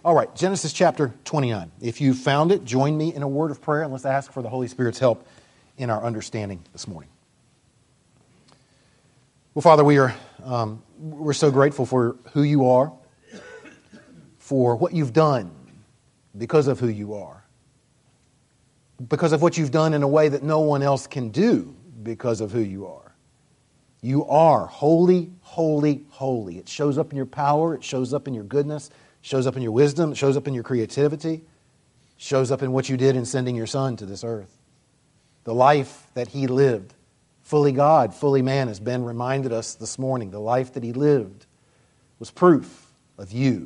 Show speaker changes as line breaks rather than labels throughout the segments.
All right, Genesis chapter 29. If you found it, join me in a word of prayer and let's ask for the Holy Spirit's help in our understanding this morning. Well, Father, we're so grateful for who you are, for what you've done because of who you are, because of what you've done in a way that no one else can do because of who you are. You are holy, holy, holy. It shows up in your power. It shows up in your goodness. It shows up in your wisdom. It shows up in your creativity. It shows up in what you did in sending your Son to this earth. The life that He lived, fully God, fully man, as Ben reminded us this morning, the life that He lived was proof of you.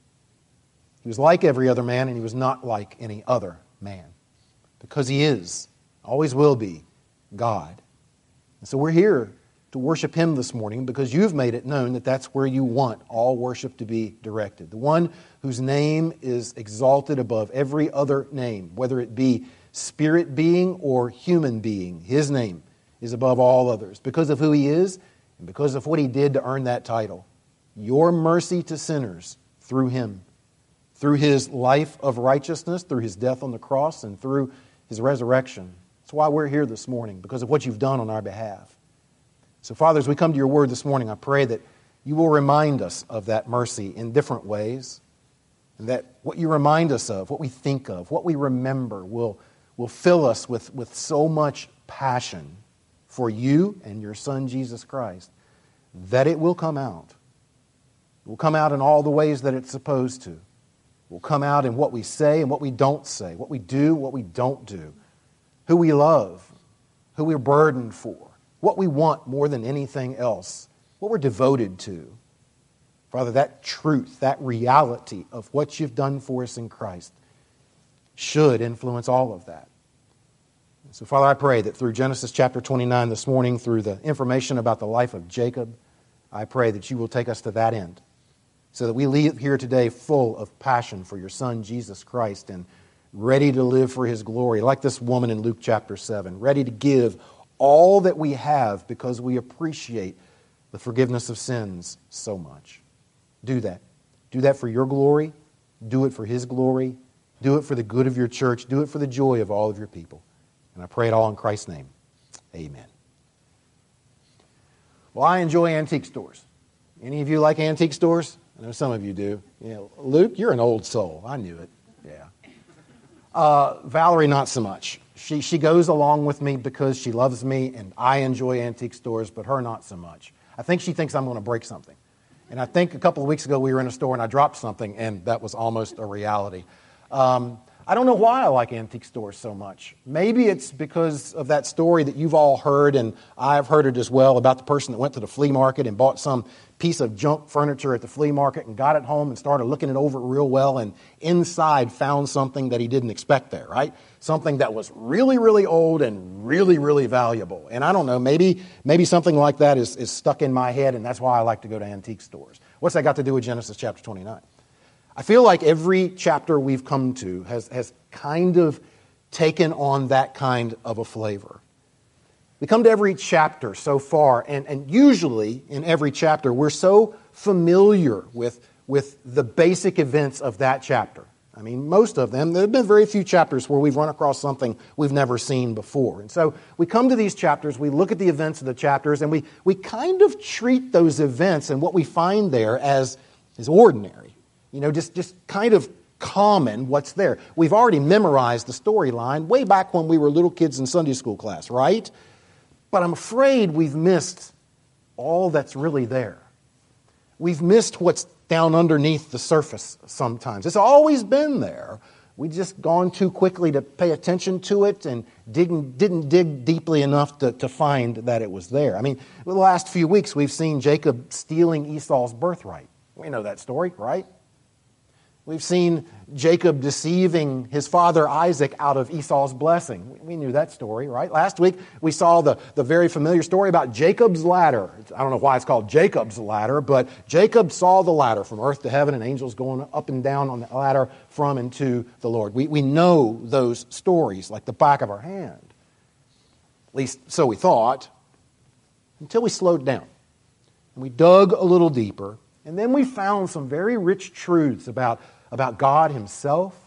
He was like every other man, and He was not like any other man. Because He is, always will be, God. And so we're here to worship Him this morning because you've made it known that that's where you want all worship to be directed. The one whose name is exalted above every other name, whether it be spirit being or human being, His name is above all others because of who He is and because of what He did to earn that title. Your mercy to sinners through Him, through His life of righteousness, through His death on the cross, and through His resurrection. That's why we're here this morning, because of what you've done on our behalf. So, Father, as we come to your word this morning, I pray that you will remind us of that mercy in different ways, and that what you remind us of, what we think of, what we remember will fill us with so much passion for you and your Son, Jesus Christ, that it will come out. It will come out in all the ways that it's supposed to. It will come out in what we say and what we don't say, what we do, what we don't do, who we love, who we're burdened for, what we want more than anything else, what we're devoted to. Father, that truth, that reality of what you've done for us in Christ should influence all of that. So, Father, I pray that through Genesis chapter 29 this morning, through the information about the life of Jacob, I pray that you will take us to that end, so that we leave here today full of passion for your Son, Jesus Christ, and ready to live for His glory, like this woman in Luke chapter 7, ready to give all that we have because we appreciate the forgiveness of sins so much. Do that. Do that for your glory. Do it for His glory. Do it for the good of your church. Do it for the joy of all of your people. And I pray it all in Christ's name. Amen. Well, I enjoy antique stores. Any of you like antique stores? I know some of you do. Yeah, Luke, you're an old soul. I knew it. Yeah. Valerie, not so much. She goes along with me because she loves me, and I enjoy antique stores, but her not so much. I think she thinks I'm going to break something. And I think a couple of weeks ago we were in a store and I dropped something, and that was almost a reality. I don't know why I like antique stores so much. Maybe it's because of that story that you've all heard, and I've heard it as well, about the person that went to the flea market and bought some piece of junk furniture at the flea market and got it home and started looking it over real well, and inside found something that he didn't expect there, right? Something that was really, really old and really, really valuable. And I don't know, maybe something like that is stuck in my head, and that's why I like to go to antique stores. What's that got to do with Genesis chapter 29? I feel like every chapter we've come to has kind of taken on that kind of a flavor. We come to every chapter so far, and usually in every chapter we're so familiar with the basic events of that chapter. I mean, most of them, there have been very few chapters where we've run across something we've never seen before. And so we come to these chapters, we look at the events of the chapters, and we kind of treat those events and what we find there as ordinary. You know, just kind of common what's there. We've already memorized the storyline way back when we were little kids in Sunday school class, right? But I'm afraid we've missed all that's really there. We've missed what's down underneath the surface sometimes. It's always been there. We've just gone too quickly to pay attention to it and didn't dig deeply enough to find that it was there. I mean, the last few weeks we've seen Jacob stealing Esau's birthright. We know that story, right? We've seen Jacob deceiving his father Isaac out of Esau's blessing. We knew that story, right? Last week we saw the very familiar story about Jacob's ladder. I don't know why it's called Jacob's ladder, but Jacob saw the ladder from earth to heaven and angels going up and down on the ladder from and to the Lord. We know those stories like the back of our hand. At least so we thought, until we slowed down and we dug a little deeper, and then we found some very rich truths about about God himself,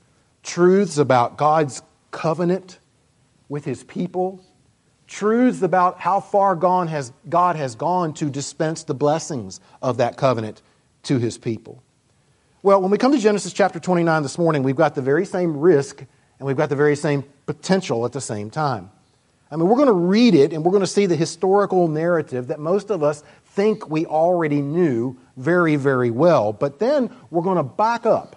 truths about God's covenant with his people, truths about how far God has gone to dispense the blessings of that covenant to his people. Well, when we come to Genesis chapter 29 this morning, we've got the very same risk and we've got the very same potential at the same time. I mean, we're going to read it and we're going to see the historical narrative that most of us think we already knew very, very well. But then we're going to back up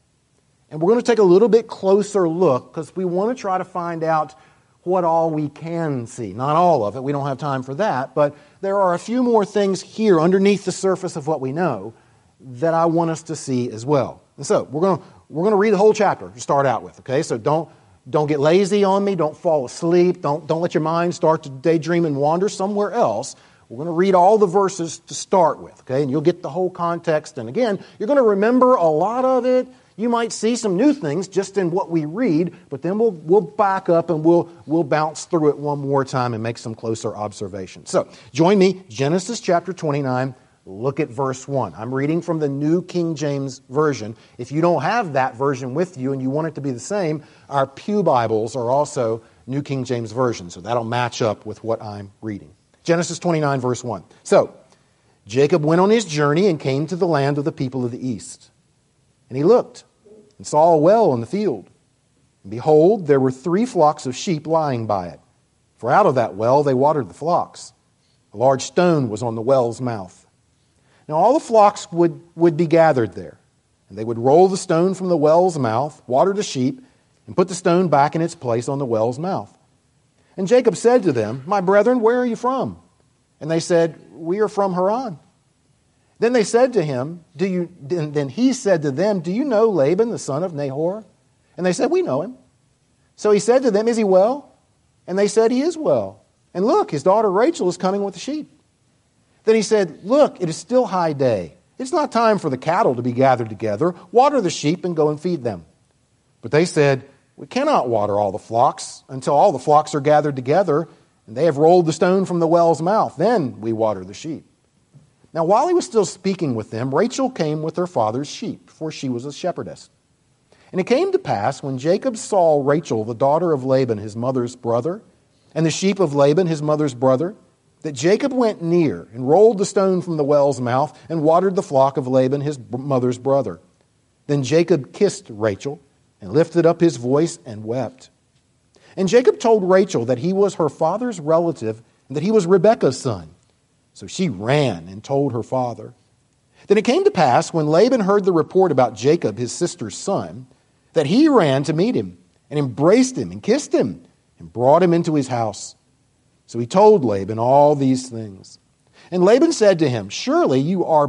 and we're going to take a little bit closer look because we want to try to find out what all we can see. Not all of it. We don't have time for that. But there are a few more things here underneath the surface of what we know that I want us to see as well. And so we're going to read the whole chapter to start out with. Okay, so don't get lazy on me. Don't fall asleep. Don't let your mind start to daydream and wander somewhere else. We're going to read all the verses to start with. Okay, and you'll get the whole context. And again, you're going to remember a lot of it. You might see some new things just in what we read, but then we'll back up and we'll bounce through it one more time and make some closer observations. So join me, Genesis chapter 29. Look at verse 1. I'm reading from the New King James Version. If you don't have that version with you and you want it to be the same, our Pew Bibles are also New King James Version, so that'll match up with what I'm reading. Genesis 29, verse 1. So, Jacob went on his journey and came to the land of the people of the east. And he looked and saw a well in the field. And behold, there were 3 flocks of sheep lying by it. For out of that well they watered the flocks. A large stone was on the well's mouth. Now all the flocks would be gathered there, and they would roll the stone from the well's mouth, water the sheep, and put the stone back in its place on the well's mouth. And Jacob said to them, "My brethren, where are you from?" And they said, "We are from Haran." Then they said to him, Then he said to them, "Do you know Laban, the son of Nahor?" And they said, "We know him." So he said to them, "Is he well?" And they said, "He is well. And look, his daughter Rachel is coming with the sheep." Then he said, "Look, it is still high day. It's not time for the cattle to be gathered together. Water the sheep and go and feed them." But they said, "We cannot water all the flocks until all the flocks are gathered together, and they have rolled the stone from the well's mouth. Then we water the sheep." Now while he was still speaking with them, Rachel came with her father's sheep, for she was a shepherdess. And it came to pass, when Jacob saw Rachel, the daughter of Laban, his mother's brother, and the sheep of Laban, his mother's brother, that Jacob went near and rolled the stone from the well's mouth and watered the flock of Laban, his mother's brother. Then Jacob kissed Rachel and lifted up his voice and wept. And Jacob told Rachel that he was her father's relative and that he was Rebekah's son. So she ran and told her father. Then it came to pass, when Laban heard the report about Jacob, his sister's son, that he ran to meet him and embraced him and kissed him and brought him into his house. So he told Laban all these things. And Laban said to him, "Surely you are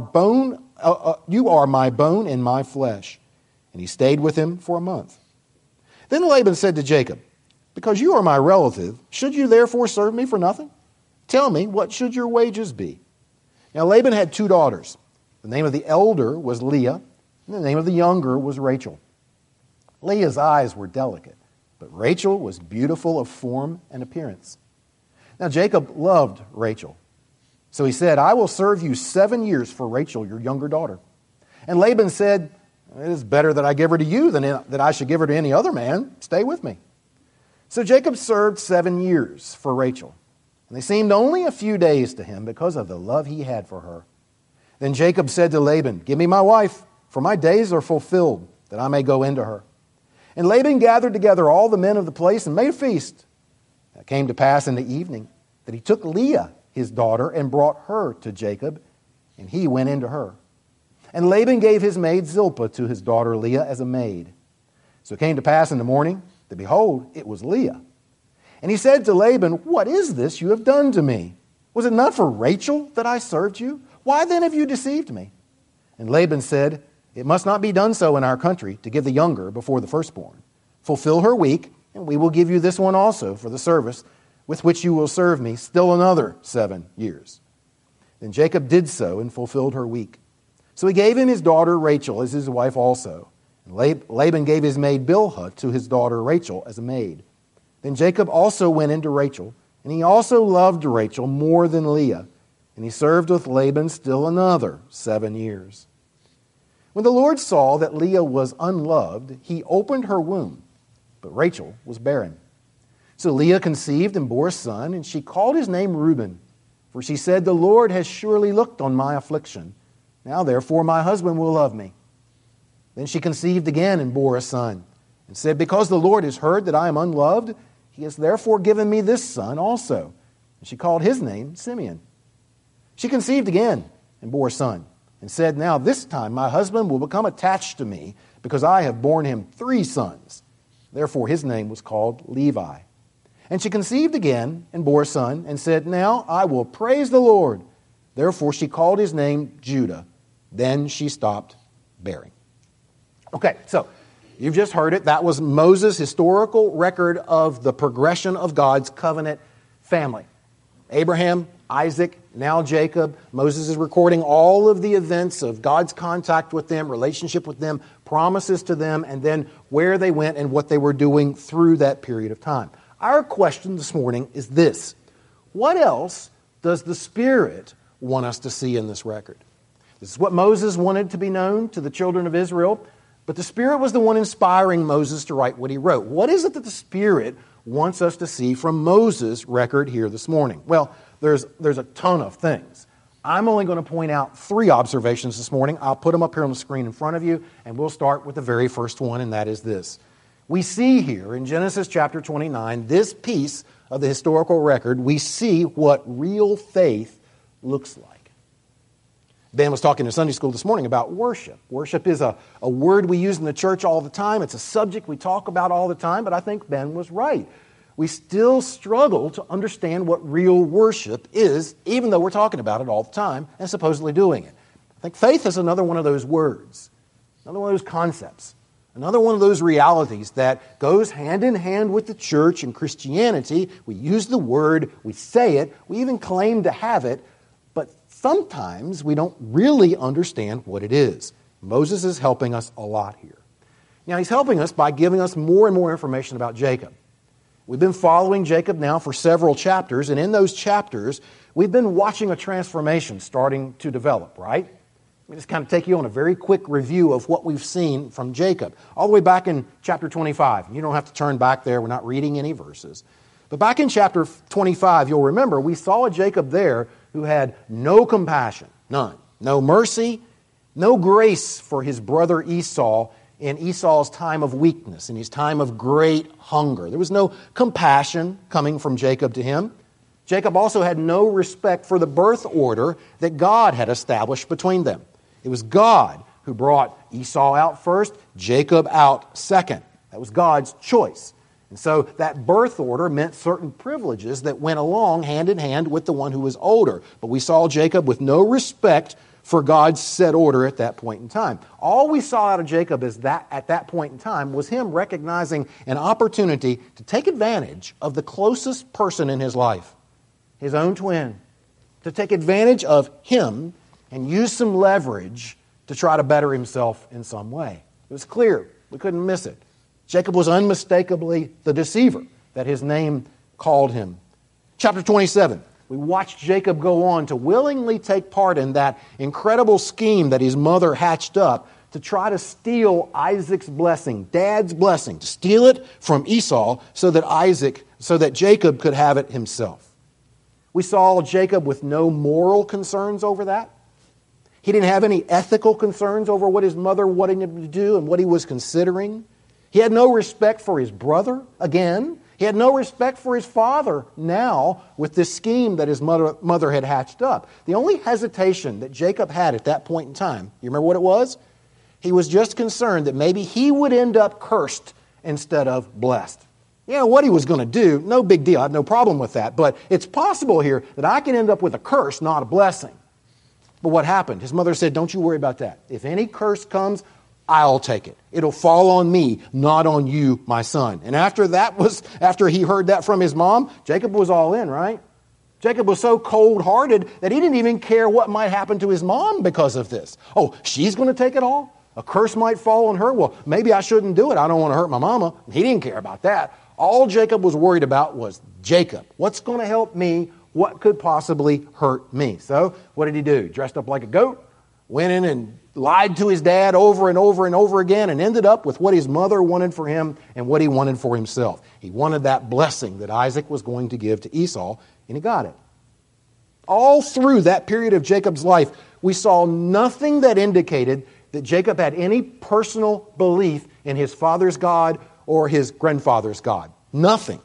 my bone and my flesh." And he stayed with him for a month. Then Laban said to Jacob, "Because you are my relative, should you therefore serve me for nothing? Tell me, what should your wages be?" Now Laban had 2 daughters. The name of the elder was Leah, and the name of the younger was Rachel. Leah's eyes were delicate, but Rachel was beautiful of form and appearance. Now Jacob loved Rachel. So he said, "I will serve you 7 years for Rachel, your younger daughter." And Laban said, "It is better that I give her to you than that I should give her to any other man. Stay with me." So Jacob served 7 years for Rachel. And they seemed only a few days to him because of the love he had for her. Then Jacob said to Laban, "Give me my wife, for my days are fulfilled, that I may go into her." And Laban gathered together all the men of the place and made a feast. It came to pass in the evening that he took Leah, his daughter, and brought her to Jacob, and he went into her. And Laban gave his maid Zilpah to his daughter Leah as a maid. So it came to pass in the morning that, behold, it was Leah. And he said to Laban, "What is this you have done to me? Was it not for Rachel that I served you? Why then have you deceived me?" And Laban said, "It must not be done so in our country to give the younger before the firstborn. Fulfill her week, and we will give you this one also for the service with which you will serve me still another 7 years." Then Jacob did so and fulfilled her week. So he gave him his daughter Rachel as his wife also. And Laban gave his maid Bilhah to his daughter Rachel as a maid. Then Jacob also went into Rachel, and he also loved Rachel more than Leah. And he served with Laban still another 7 years. When the Lord saw that Leah was unloved, he opened her womb, but Rachel was barren. So Leah conceived and bore a son, and she called his name Reuben, for she said, "The Lord has surely looked on my affliction. Now therefore my husband will love me." Then she conceived again and bore a son, and said, "Because the Lord has heard that I am unloved, he has therefore given me this son also." And she called his name Simeon. She conceived again and bore a son, and said, "Now this time my husband will become attached to me, because I have borne him 3 sons." Therefore his name was called Levi. And she conceived again and bore a son, and said, "Now I will praise the Lord." Therefore she called his name Judah. Then she stopped bearing. Okay, so you've just heard it. That was Moses' historical record of the progression of God's covenant family. Abraham, Isaac, now Jacob. Moses is recording all of the events of God's contact with them, relationship with them, promises to them, and then where they went and what they were doing through that period of time. Our question this morning is this: what else does the Spirit want us to see in this record? This is what Moses wanted to be known to the children of Israel, but the Spirit was the one inspiring Moses to write what he wrote. What is it that the Spirit wants us to see from Moses' record here this morning? Well, there's a ton of things. I'm only going to point out 3 observations this morning. I'll put them up here on the screen in front of you, and we'll start with the very first one, and that is this. We see here in Genesis chapter 29, this piece of the historical record, we see what real faith looks like. Ben was talking in Sunday school this morning about worship. Worship is a word we use in the church all the time. It's a subject we talk about all the time, but I think Ben was right. We still struggle to understand what real worship is, even though we're talking about it all the time and supposedly doing it. I think faith is another one of those words, another one of those concepts. Another one of those realities that goes hand in hand with the church and Christianity. We use the word, we say it, we even claim to have it, but sometimes we don't really understand what it is. Moses is helping us a lot here. Now, he's helping us by giving us more and more information about Jacob. We've been following Jacob now for several chapters, and in those chapters, we've been watching a transformation starting to develop, right? Let me just kind of take you on a very quick review of what we've seen from Jacob. All the way back in chapter 25. You don't have to turn back there. We're not reading any verses. But back in chapter 25, you'll remember, we saw a Jacob there who had no compassion, none. No mercy, no grace for his brother Esau in Esau's time of weakness, in his time of great hunger. There was no compassion coming from Jacob to him. Jacob also had no respect for the birth order that God had established between them. It was God who brought Esau out first, Jacob out second. That was God's choice. And so that birth order meant certain privileges that went along hand in hand with the one who was older. But we saw Jacob with no respect for God's set order at that point in time. All we saw out of Jacob is that at that point in time was him recognizing an opportunity to take advantage of the closest person in his life, his own twin, to take advantage of him and use some leverage to try to better himself in some way. It was clear. We couldn't miss it. Jacob was unmistakably the deceiver that his name called him. Chapter 27, we watched Jacob go on to willingly take part in that incredible scheme that his mother hatched up to try to steal Isaac's blessing, Dad's blessing, to steal it from Esau so that Jacob could have it himself. We saw Jacob with no moral concerns over that. He didn't have any ethical concerns over what his mother wanted him to do and what he was considering. He had no respect for his brother, again. He had no respect for his father now with this scheme that his mother had hatched up. The only hesitation that Jacob had at that point in time, you remember what it was? He was just concerned that maybe he would end up cursed instead of blessed. You know, what he was going to do, no big deal. I have no problem with that. But it's possible here that I can end up with a curse, not a blessing. But what happened? His mother said, "Don't you worry about that. If any curse comes, I'll take it. It'll fall on me, not on you, my son." And after he heard that from his mom, Jacob was all in, right? Jacob was so cold-hearted that he didn't even care what might happen to his mom because of this. Oh, she's going to take it all? A curse might fall on her? Well, maybe I shouldn't do it. I don't want to hurt my mama. He didn't care about that. All Jacob was worried about was Jacob. What's going to help me? What could possibly hurt me? So what did he do? Dressed up like a goat, went in and lied to his dad over and over and over again and ended up with what his mother wanted for him and what he wanted for himself. He wanted that blessing that Isaac was going to give to Esau, and he got it. All through that period of Jacob's life, we saw nothing that indicated that Jacob had any personal belief in his father's God or his grandfather's God. Nothing.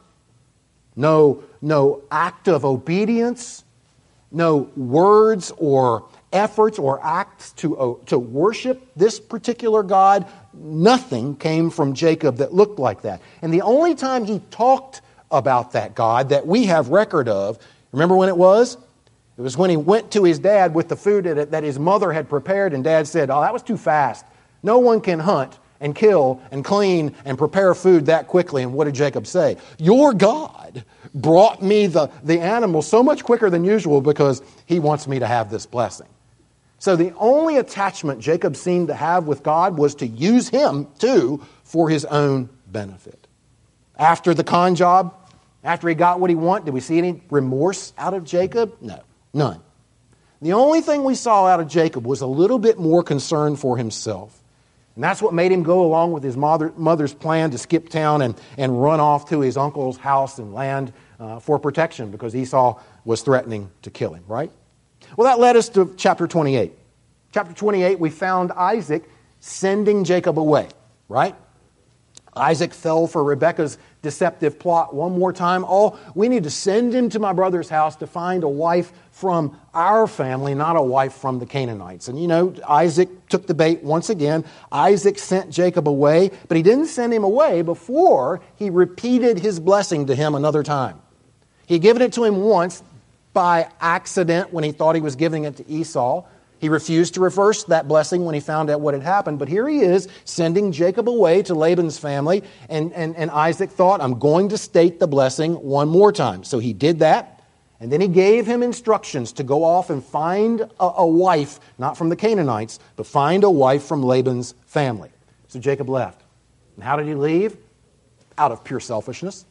No act of obedience, no words or efforts or acts to worship this particular God. Nothing came from Jacob that looked like that. And the only time he talked about that God that we have record of, remember when it was? It was when he went to his dad with the food that his mother had prepared, and Dad said, "Oh, that was too fast. No one can hunt and kill and clean and prepare food that quickly." And what did Jacob say? "Your God brought me the animal so much quicker than usual because he wants me to have this blessing." So the only attachment Jacob seemed to have with God was to use him, too, for his own benefit. After the con job, after he got what he wanted, did we see any remorse out of Jacob? No, none. The only thing we saw out of Jacob was a little bit more concern for himself. And that's what made him go along with his mother's plan to skip town and run off to his uncle's house and land for protection because Esau was threatening to kill him, right? Well, that led us to chapter 28. Chapter 28, we found Isaac sending Jacob away, right? Isaac fell for Rebekah's deceptive plot one more time. "Oh, we need to send him to my brother's house to find a wife from our family, not a wife from the Canaanites." And you know, Isaac took the bait once again. Isaac sent Jacob away, but he didn't send him away before he repeated his blessing to him another time. He had given it to him once by accident when he thought he was giving it to Esau. He refused to reverse that blessing when he found out what had happened. But here he is sending Jacob away to Laban's family. And Isaac thought, "I'm going to state the blessing one more time." So he did that. And then he gave him instructions to go off and find a wife, not from the Canaanites, but find a wife from Laban's family. So Jacob left. And how did he leave? Out of pure selfishness.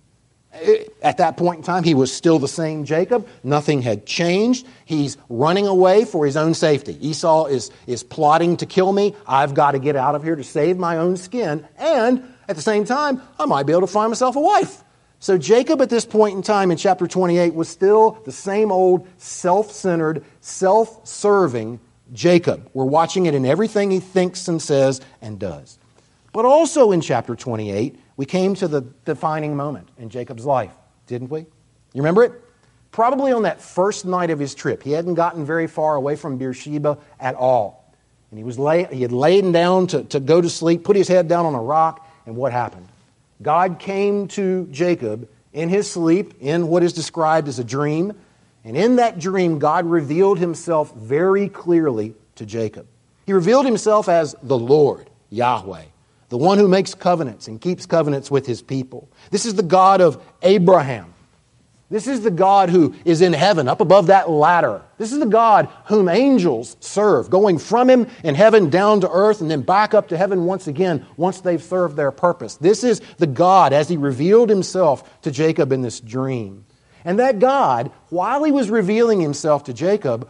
At that point in time, he was still the same Jacob. Nothing had changed. He's running away for his own safety. Esau is plotting to kill me. I've got to get out of here to save my own skin. And at the same time, I might be able to find myself a wife. So Jacob at this point in time in chapter 28 was still the same old self-centered, self-serving Jacob. We're watching it in everything he thinks and says and does. But also in chapter 28, we came to the defining moment in Jacob's life, didn't we? You remember it? Probably on that first night of his trip. He hadn't gotten very far away from Beersheba at all. And he had laid down to go to sleep, put his head down on a rock, and what happened? God came to Jacob in his sleep, in what is described as a dream. And in that dream, God revealed himself very clearly to Jacob. He revealed himself as the Lord, Yahweh, the one who makes covenants and keeps covenants with his people. This is the God of Abraham. This is the God who is in heaven, up above that ladder. This is the God whom angels serve, going from him in heaven down to earth and then back up to heaven once again, once they've served their purpose. This is the God as he revealed himself to Jacob in this dream. And that God, while he was revealing himself to Jacob,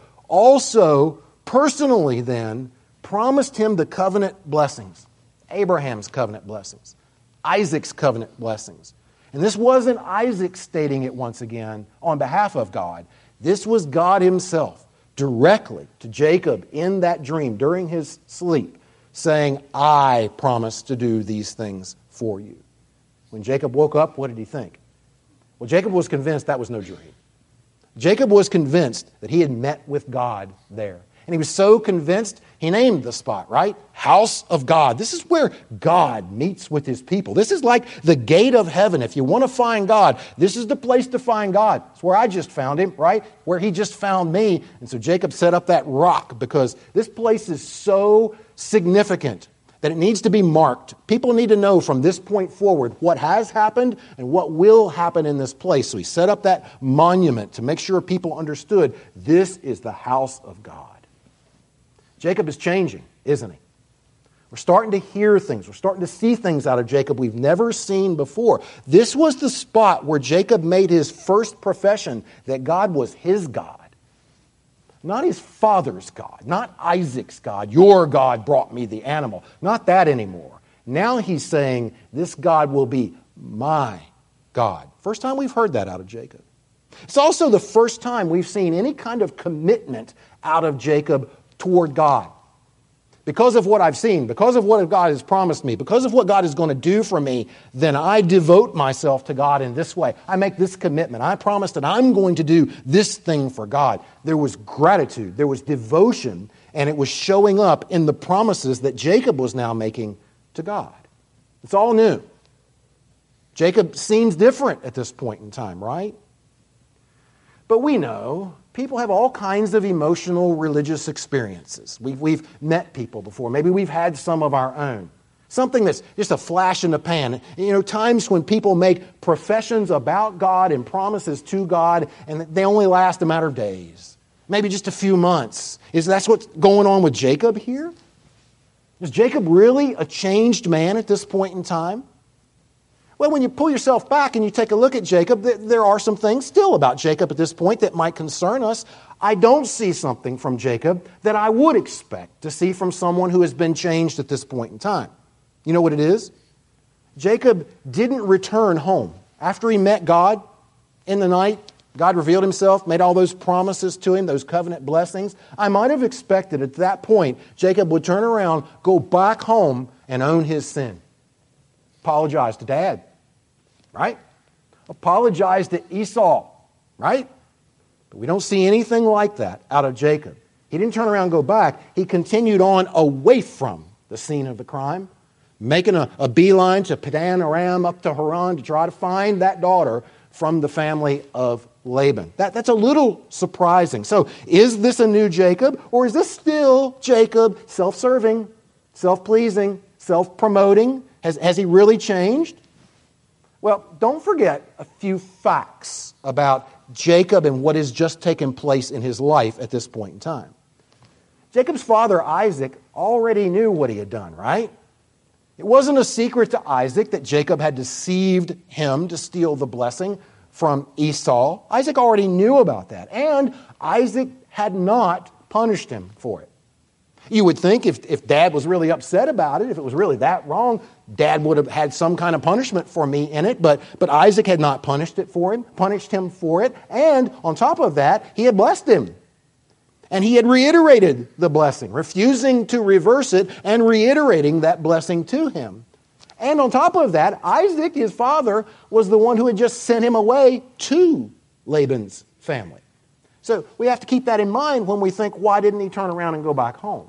also personally then promised him the covenant blessings. Abraham's covenant blessings, Isaac's covenant blessings. And this wasn't Isaac stating it once again on behalf of God. This was God himself directly to Jacob in that dream during his sleep, saying, "I promise to do these things for you." When Jacob woke up, what did he think? Well, Jacob was convinced that was no dream. Jacob was convinced that he had met with God there. And he was so convinced, he named the spot, right? House of God. This is where God meets with his people. This is like the gate of heaven. If you want to find God, this is the place to find God. It's where I just found him, right? Where he just found me. And so Jacob set up that rock because this place is so significant that it needs to be marked. People need to know from this point forward what has happened and what will happen in this place. So he set up that monument to make sure people understood this is the house of God. Jacob is changing, isn't he? We're starting to hear things. We're starting to see things out of Jacob we've never seen before. This was the spot where Jacob made his first profession that God was his God. Not his father's God, not Isaac's God. Your God brought me the animal. Not that anymore. Now he's saying, this God will be my God. First time we've heard that out of Jacob. It's also the first time we've seen any kind of commitment out of Jacob toward God. Because of what I've seen, because of what God has promised me, because of what God is going to do for me, then I devote myself to God in this way. I make this commitment. I promise that I'm going to do this thing for God. There was gratitude, there was devotion, and it was showing up in the promises that Jacob was now making to God. It's all new. Jacob seems different at this point in time, right? But we know people have all kinds of emotional, religious experiences. We've met people before. Maybe we've had some of our own. Something that's just a flash in the pan. You know, times when people make professions about God and promises to God, and they only last a matter of days. Maybe just a few months. That's what's going on with Jacob here? Is Jacob really a changed man at this point in time? Well, when you pull yourself back and you take a look at Jacob, there are some things still about Jacob at this point that might concern us. I don't see something from Jacob that I would expect to see from someone who has been changed at this point in time. You know what it is? Jacob didn't return home. After he met God in the night, God revealed himself, made all those promises to him, those covenant blessings. I might have expected at that point Jacob would turn around, go back home, and own his sin. Apologize to Dad, right? Apologize to Esau, right? But we don't see anything like that out of Jacob. He didn't turn around and go back. He continued on away from the scene of the crime, making a beeline to Padan Aram up to Haran to try to find that daughter from the family of Laban. That's a little surprising. So is this a new Jacob, or is this still Jacob self-serving, self-pleasing, self-promoting? Has he really changed? Well, don't forget a few facts about Jacob and what has just taken place in his life at this point in time. Jacob's father, Isaac, already knew what he had done, right? It wasn't a secret to Isaac that Jacob had deceived him to steal the blessing from Esau. Isaac already knew about that, and Isaac had not punished him for it. You would think if Dad was really upset about it, if it was really that wrong, Dad would have had some kind of punishment for me in it, but Isaac had not punished him for it, and on top of that, he had blessed him. And he had reiterated the blessing, refusing to reverse it and reiterating that blessing to him. And on top of that, Isaac, his father, was the one who had just sent him away to Laban's family. So we have to keep that in mind when we think, why didn't he turn around and go back home?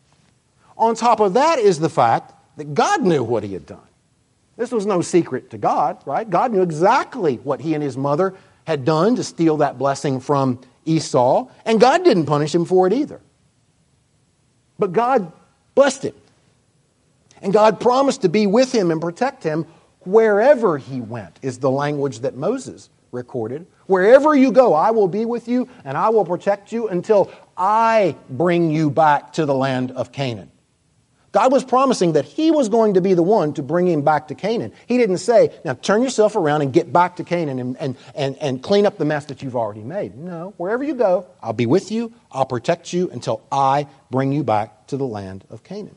On top of that is the fact that God knew what he had done. This was no secret to God, right? God knew exactly what he and his mother had done to steal that blessing from Esau, and God didn't punish him for it either. But God blessed him. And God promised to be with him and protect him wherever he went, is the language that Moses recorded. Wherever you go, I will be with you and I will protect you until I bring you back to the land of Canaan. God was promising that he was going to be the one to bring him back to Canaan. He didn't say, now turn yourself around and get back to Canaan and clean up the mess that you've already made. No, wherever you go, I'll be with you, I'll protect you until I bring you back to the land of Canaan.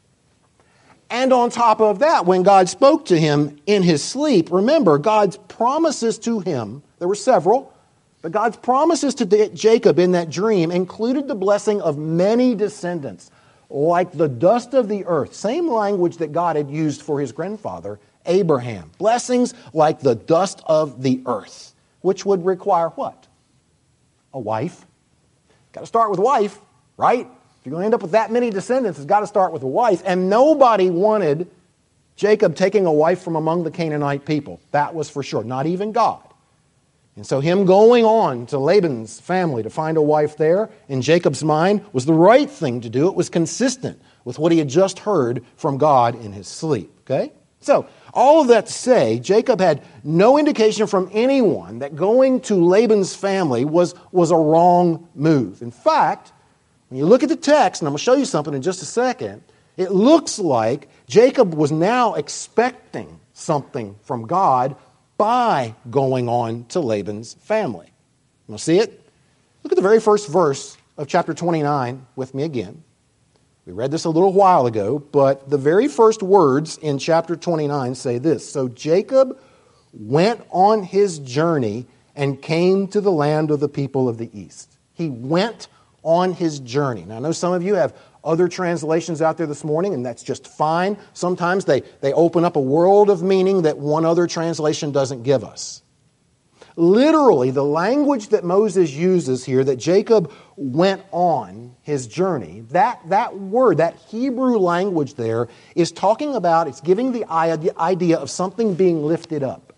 And on top of that, when God spoke to him in his sleep, remember, God's promises to him, there were several, but God's promises to Jacob in that dream included the blessing of many descendants, like the dust of the earth. Same language that God had used for his grandfather, Abraham. Blessings like the dust of the earth, which would require what? A wife. Got to start with a wife, right? If you're going to end up with that many descendants, it's got to start with a wife. And nobody wanted Jacob taking a wife from among the Canaanite people. That was for sure, not even God. And so him going on to Laban's family to find a wife there, in Jacob's mind, was the right thing to do. It was consistent with what he had just heard from God in his sleep. Okay? So, all of that to say, Jacob had no indication from anyone that going to Laban's family was a wrong move. In fact, when you look at the text, and I'm going to show you something in just a second, it looks like Jacob was now expecting something from God by going on to Laban's family. You want to see it? Look at the very first verse of chapter 29 with me again. We read this a little while ago, but the very first words in chapter 29 say this. So Jacob went on his journey and came to the land of the people of the east. He went on his journey. Now, I know some of you have other translations out there this morning, and that's just fine. Sometimes they open up a world of meaning that one other translation doesn't give us. Literally, the language that Moses uses here, that Jacob went on his journey, that word, that Hebrew language there, is talking about, it's giving the idea of something being lifted up.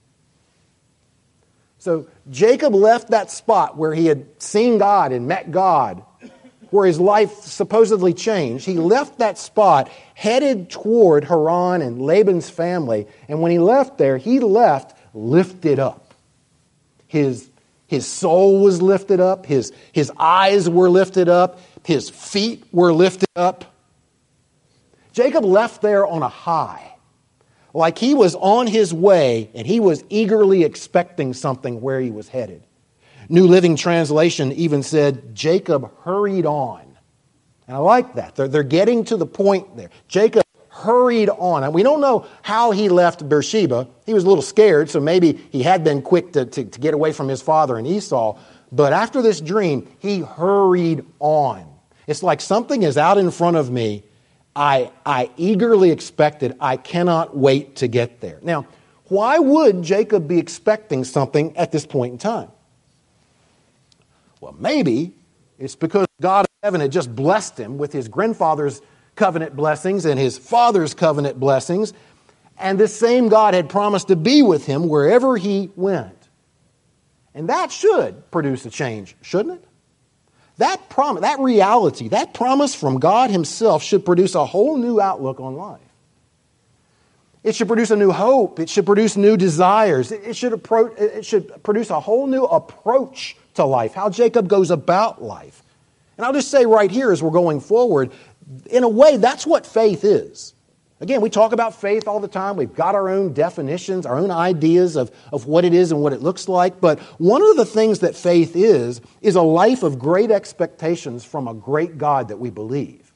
So Jacob left that spot where he had seen God and met God, where his life supposedly changed. He left that spot, headed toward Haran and Laban's family, and when he left there, he left lifted up. His soul was lifted up, his eyes were lifted up, his feet were lifted up. Jacob left there on a high, like he was on his way and he was eagerly expecting something where he was headed. New Living Translation even said, Jacob hurried on. And I like that. They're getting to the point there. Jacob hurried on. And we don't know how he left Beersheba. He was a little scared, so maybe he had been quick to get away from his father and Esau. But after this dream, he hurried on. It's like something is out in front of me. I eagerly expect it. I cannot wait to get there. Now, why would Jacob be expecting something at this point in time? Well, maybe it's because God of heaven had just blessed him with his grandfather's covenant blessings and his father's covenant blessings, and this same God had promised to be with him wherever he went. And that should produce a change, shouldn't it? That promise, that reality, that promise from God himself should produce a whole new outlook on life. It should produce a new hope. It should produce new desires. It should produce a whole new approach to life, how Jacob goes about life. And I'll just say right here as we're going forward, in a way, that's what faith is. Again, we talk about faith all the time. We've got our own definitions, our own ideas of what it is and what it looks like. But one of the things that faith is a life of great expectations from a great God that we believe.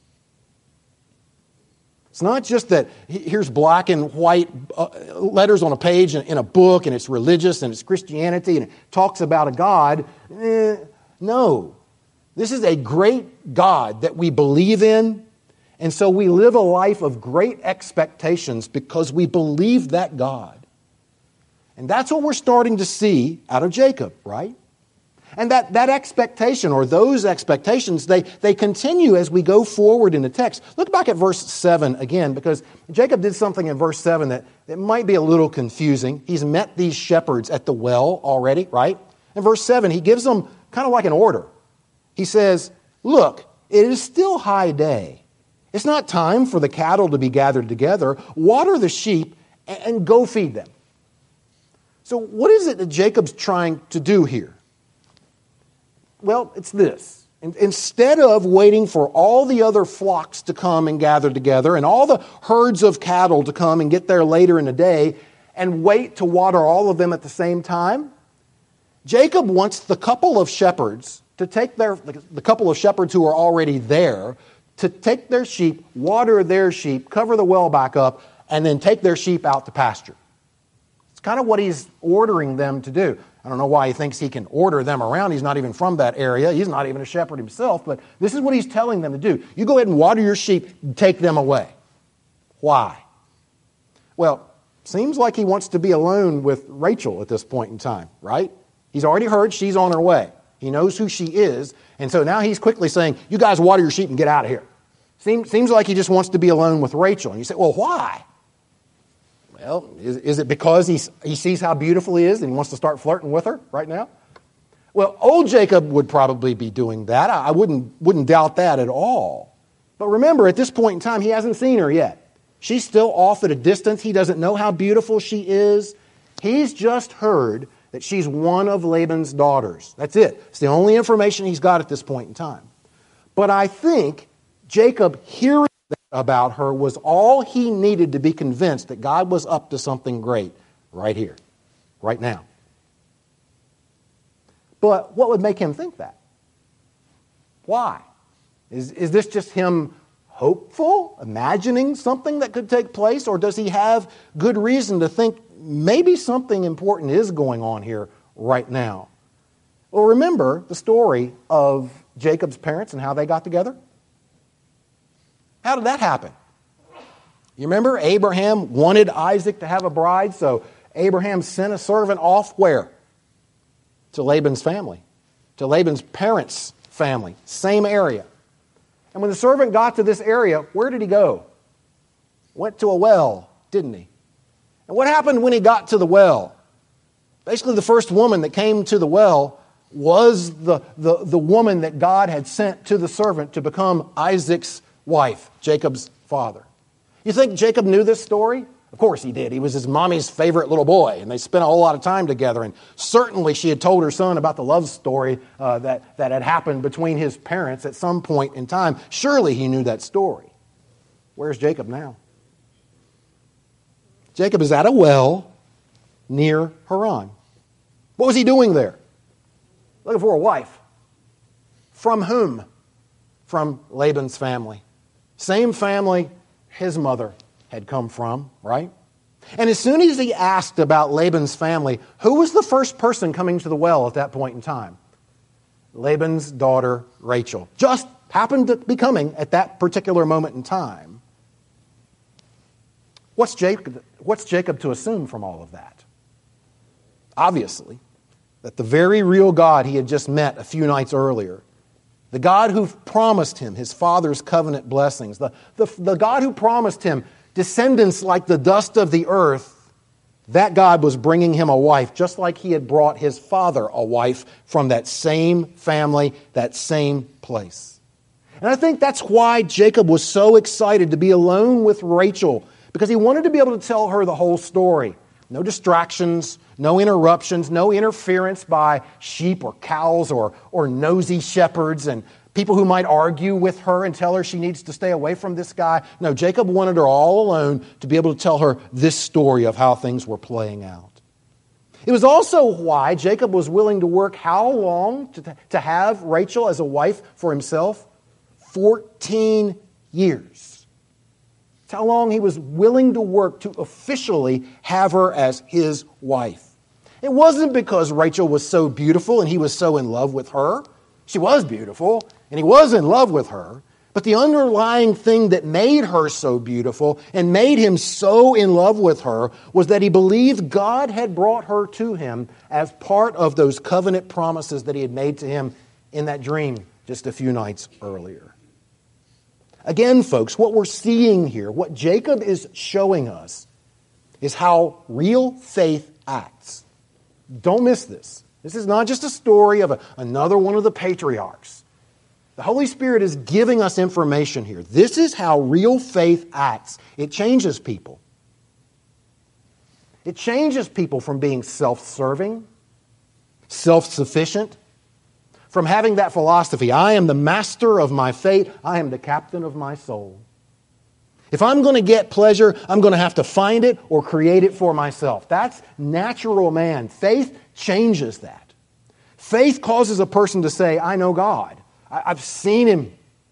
It's not just that here's black and white letters on a page in a book and it's religious and it's Christianity and it talks about a God. No. This is a great God that we believe in, and so we live a life of great expectations because we believe that God. And that's what we're starting to see out of Jacob, right? And that expectation, or those expectations, they continue as we go forward in the text. Look back at verse 7 again, because Jacob did something in verse 7 that might be a little confusing. He's met these shepherds at the well already, right? In verse 7, he gives them kind of like an order. He says, look, it is still high day. It's not time for the cattle to be gathered together. Water the sheep and go feed them. So what is it that Jacob's trying to do here? Well, it's this. Instead of waiting for all the other flocks to come and gather together and all the herds of cattle to come and get there later in the day and wait to water all of them at the same time, Jacob wants the couple of shepherds to take the couple of shepherds who are already there, to take their sheep, water their sheep, cover the well back up, and then take their sheep out to pasture. It's kind of what he's ordering them to do. I don't know why he thinks he can order them around. He's not even from that area. He's not even a shepherd himself, but this is what he's telling them to do. You go ahead and water your sheep and take them away. Why? Well, seems like he wants to be alone with Rachel at this point in time, right? He's already heard she's on her way. He knows who she is, and so now he's quickly saying, you guys water your sheep and get out of here. Seems like he just wants to be alone with Rachel. And you say, well, why? Well, is it because he sees how beautiful he is and he wants to start flirting with her right now? Well, old Jacob would probably be doing that. I wouldn't doubt that at all. But remember, at this point in time, he hasn't seen her yet. She's still off at a distance. He doesn't know how beautiful she is. He's just heard that she's one of Laban's daughters. That's it. It's the only information he's got at this point in time. But I think Jacob hearing that about her was all he needed to be convinced that God was up to something great right here, right now. But what would make him think that? Why? Is this just him hopeful, imagining something that could take place, or does he have good reason to think maybe something important is going on here right now? Well, remember the story of Jacob's parents and how they got together? How did that happen? You remember Abraham wanted Isaac to have a bride, so Abraham sent a servant off where? To Laban's family, to Laban's parents' family, same area. And when the servant got to this area, where did he go? Went to a well, didn't he? And what happened when he got to the well? Basically, the first woman that came to the well was the woman that God had sent to the servant to become Isaac's wife, Jacob's father. You think Jacob knew this story? Of course he did. He was his mommy's favorite little boy, and they spent a whole lot of time together. And certainly she had told her son about the love story that had happened between his parents at some point in time. Surely he knew that story. Where's Jacob now? Jacob is at a well near Haran. What was he doing there? Looking for a wife. From whom? From Laban's family. Same family his mother had come from, right? And as soon as he asked about Laban's family, who was the first person coming to the well at that point in time? Laban's daughter, Rachel. Just happened to be coming at that particular moment in time. What's Jacob to assume from all of that? Obviously, that the very real God he had just met a few nights earlier, the God who promised him his father's covenant blessings, the God who promised him descendants like the dust of the earth, that God was bringing him a wife, just like he had brought his father a wife from that same family, that same place. And I think that's why Jacob was so excited to be alone with Rachel, because he wanted to be able to tell her the whole story. No distractions, no interruptions, no interference by sheep or cows or nosy shepherds and people who might argue with her and tell her she needs to stay away from this guy. No, Jacob wanted her all alone to be able to tell her this story of how things were playing out. It was also why Jacob was willing to work how long to have Rachel as a wife for himself? 14 years. It's how long he was willing to work to officially have her as his wife. It wasn't because Rachel was so beautiful and he was so in love with her. She was beautiful, and he was in love with her. But the underlying thing that made her so beautiful and made him so in love with her was that he believed God had brought her to him as part of those covenant promises that he had made to him in that dream just a few nights earlier. Again, folks, what we're seeing here, what Jacob is showing us, is how real faith acts. Don't miss this. This is not just a story of another one of the patriarchs. The Holy Spirit is giving us information here. This is how real faith acts. It changes people. It changes people from being self-serving, self-sufficient, from having that philosophy, I am the master of my fate, I am the captain of my soul. If I'm going to get pleasure, I'm going to have to find it or create it for myself. That's natural man. Faith changes that. Faith causes a person to say, I know God. I've seen Him.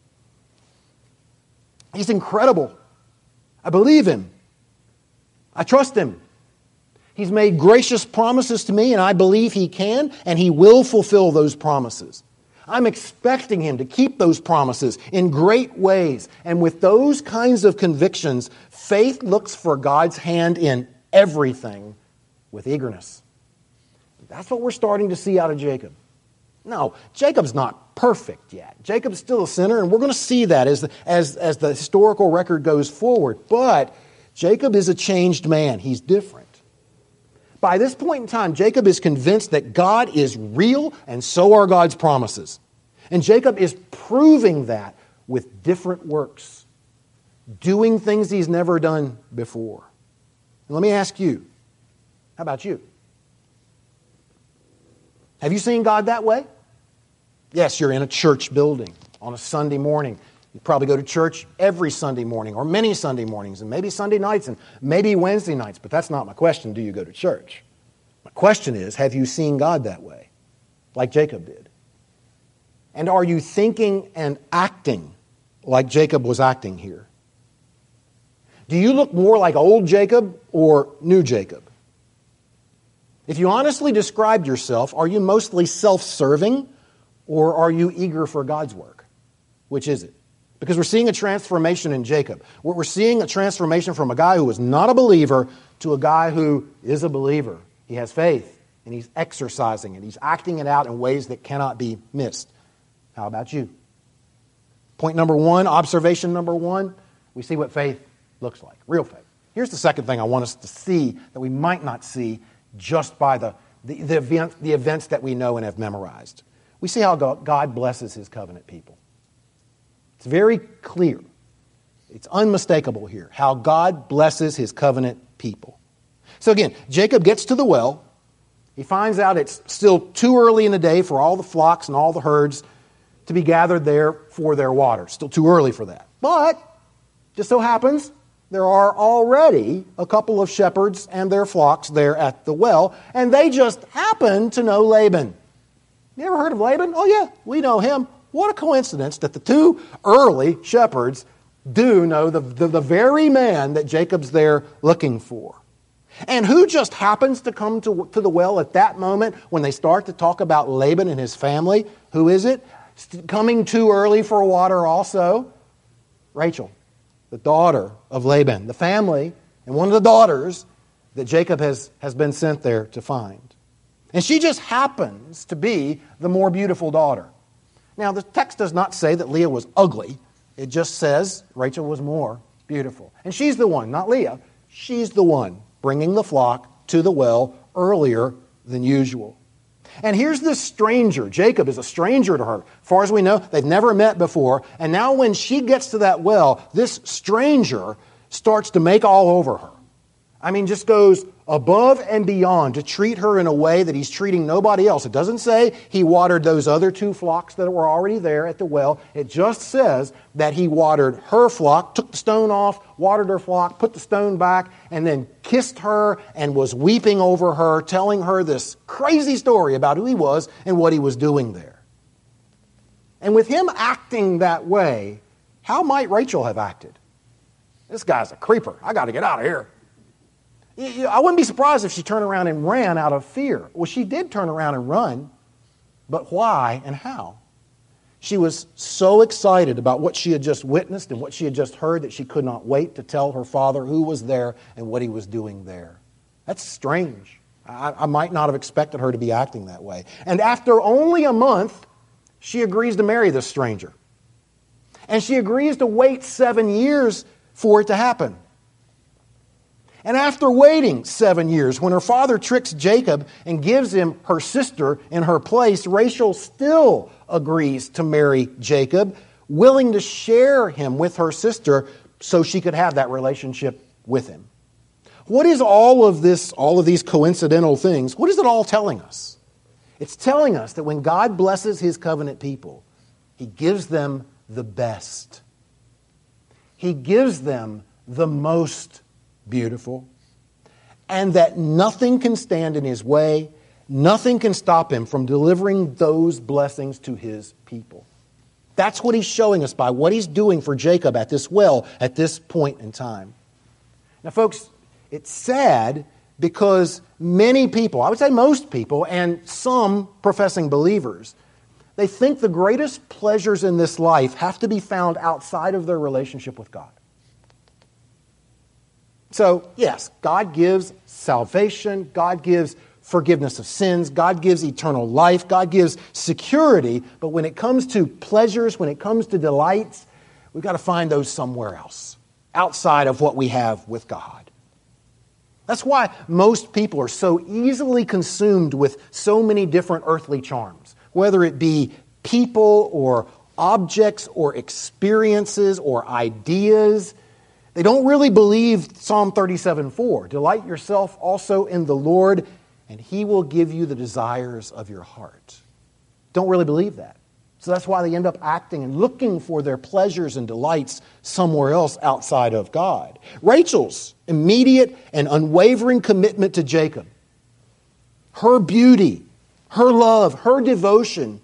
He's incredible. I believe Him. I trust Him. He's made gracious promises to me, and I believe He can, and He will fulfill those promises. I'm expecting Him to keep those promises in great ways. And with those kinds of convictions, faith looks for God's hand in everything with eagerness. That's what we're starting to see out of Jacob. No, Jacob's not perfect yet. Jacob's still a sinner, and we're going to see that as the historical record goes forward. But Jacob is a changed man. He's different. By this point in time, Jacob is convinced that God is real, and so are God's promises. And Jacob is proving that with different works, doing things he's never done before. And let me ask you, how about you? Have you seen God that way? Yes, you're in a church building on a Sunday morning. You probably go to church every Sunday morning or many Sunday mornings and maybe Sunday nights and maybe Wednesday nights. But that's not my question. Do you go to church? My question is, have you seen God that way? Like Jacob did. And are you thinking and acting like Jacob was acting here? Do you look more like old Jacob or new Jacob? If you honestly described yourself, are you mostly self-serving or are you eager for God's work? Which is it? Because we're seeing a transformation in Jacob. We're seeing a transformation from a guy who was not a believer to a guy who is a believer. He has faith and he's exercising it. He's acting it out in ways that cannot be missed. How about you? Point number one, observation number one, we see what faith looks like, real faith. Here's the second thing I want us to see that we might not see just by the events that we know and have memorized. We see how God blesses his covenant people. It's very clear. It's unmistakable here how God blesses his covenant people. So again, Jacob gets to the well. He finds out it's still too early in the day for all the flocks and all the herds to be gathered there for their water. Still too early for that. But just so happens there are already a couple of shepherds and their flocks there at the well, and they just happen to know Laban. You ever heard of Laban? Oh yeah, we know him. What a coincidence that the two early shepherds do know the very man that Jacob's there looking for. And who just happens to come to the well at that moment when they start to talk about Laban and his family? Who is it? Coming too early for water also? Rachel, the daughter of Laban, the family, and one of the daughters that Jacob has been sent there to find. And she just happens to be the more beautiful daughter. Now, the text does not say that Leah was ugly. It just says Rachel was more beautiful. And she's the one, not Leah, she's the one bringing the flock to the well earlier than usual. And here's this stranger. Jacob is a stranger to her. As far as we know, they've never met before. And now when she gets to that well, this stranger starts to make all over her. I mean, just goes above and beyond to treat her in a way that he's treating nobody else. It doesn't say he watered those other two flocks that were already there at the well. It just says that he watered her flock, took the stone off, watered her flock, put the stone back, and then kissed her and was weeping over her, telling her this crazy story about who he was and what he was doing there. And with him acting that way, how might Rachel have acted? This guy's a creeper. I got to get out of here. I wouldn't be surprised if she turned around and ran out of fear. Well, she did turn around and run, but why and how? She was so excited about what she had just witnessed and what she had just heard that she could not wait to tell her father who was there and what he was doing there. That's strange. I might not have expected her to be acting that way. And after only a month, she agrees to marry this stranger. And she agrees to wait 7 years for it to happen. And after waiting 7 years, when her father tricks Jacob and gives him her sister in her place, Rachel still agrees to marry Jacob, willing to share him with her sister so she could have that relationship with him. What is all of these coincidental things, what is it all telling us? It's telling us that when God blesses his covenant people, he gives them the best. He gives them the most beautiful, and that nothing can stand in his way, nothing can stop him from delivering those blessings to his people. That's what he's showing us by what he's doing for Jacob at this well at this point in time. Now, folks, it's sad because many people, I would say most people, and some professing believers, they think the greatest pleasures in this life have to be found outside of their relationship with God. So, yes, God gives salvation, God gives forgiveness of sins, God gives eternal life, God gives security, but when it comes to pleasures, when it comes to delights, we've got to find those somewhere else, outside of what we have with God. That's why most people are so easily consumed with so many different earthly charms, whether it be people or objects or experiences or ideas. They don't really believe Psalm 37:4. Delight yourself also in the Lord, and he will give you the desires of your heart. Don't really believe that. So that's why they end up acting and looking for their pleasures and delights somewhere else outside of God. Rachel's immediate and unwavering commitment to Jacob, her beauty, her love, her devotion,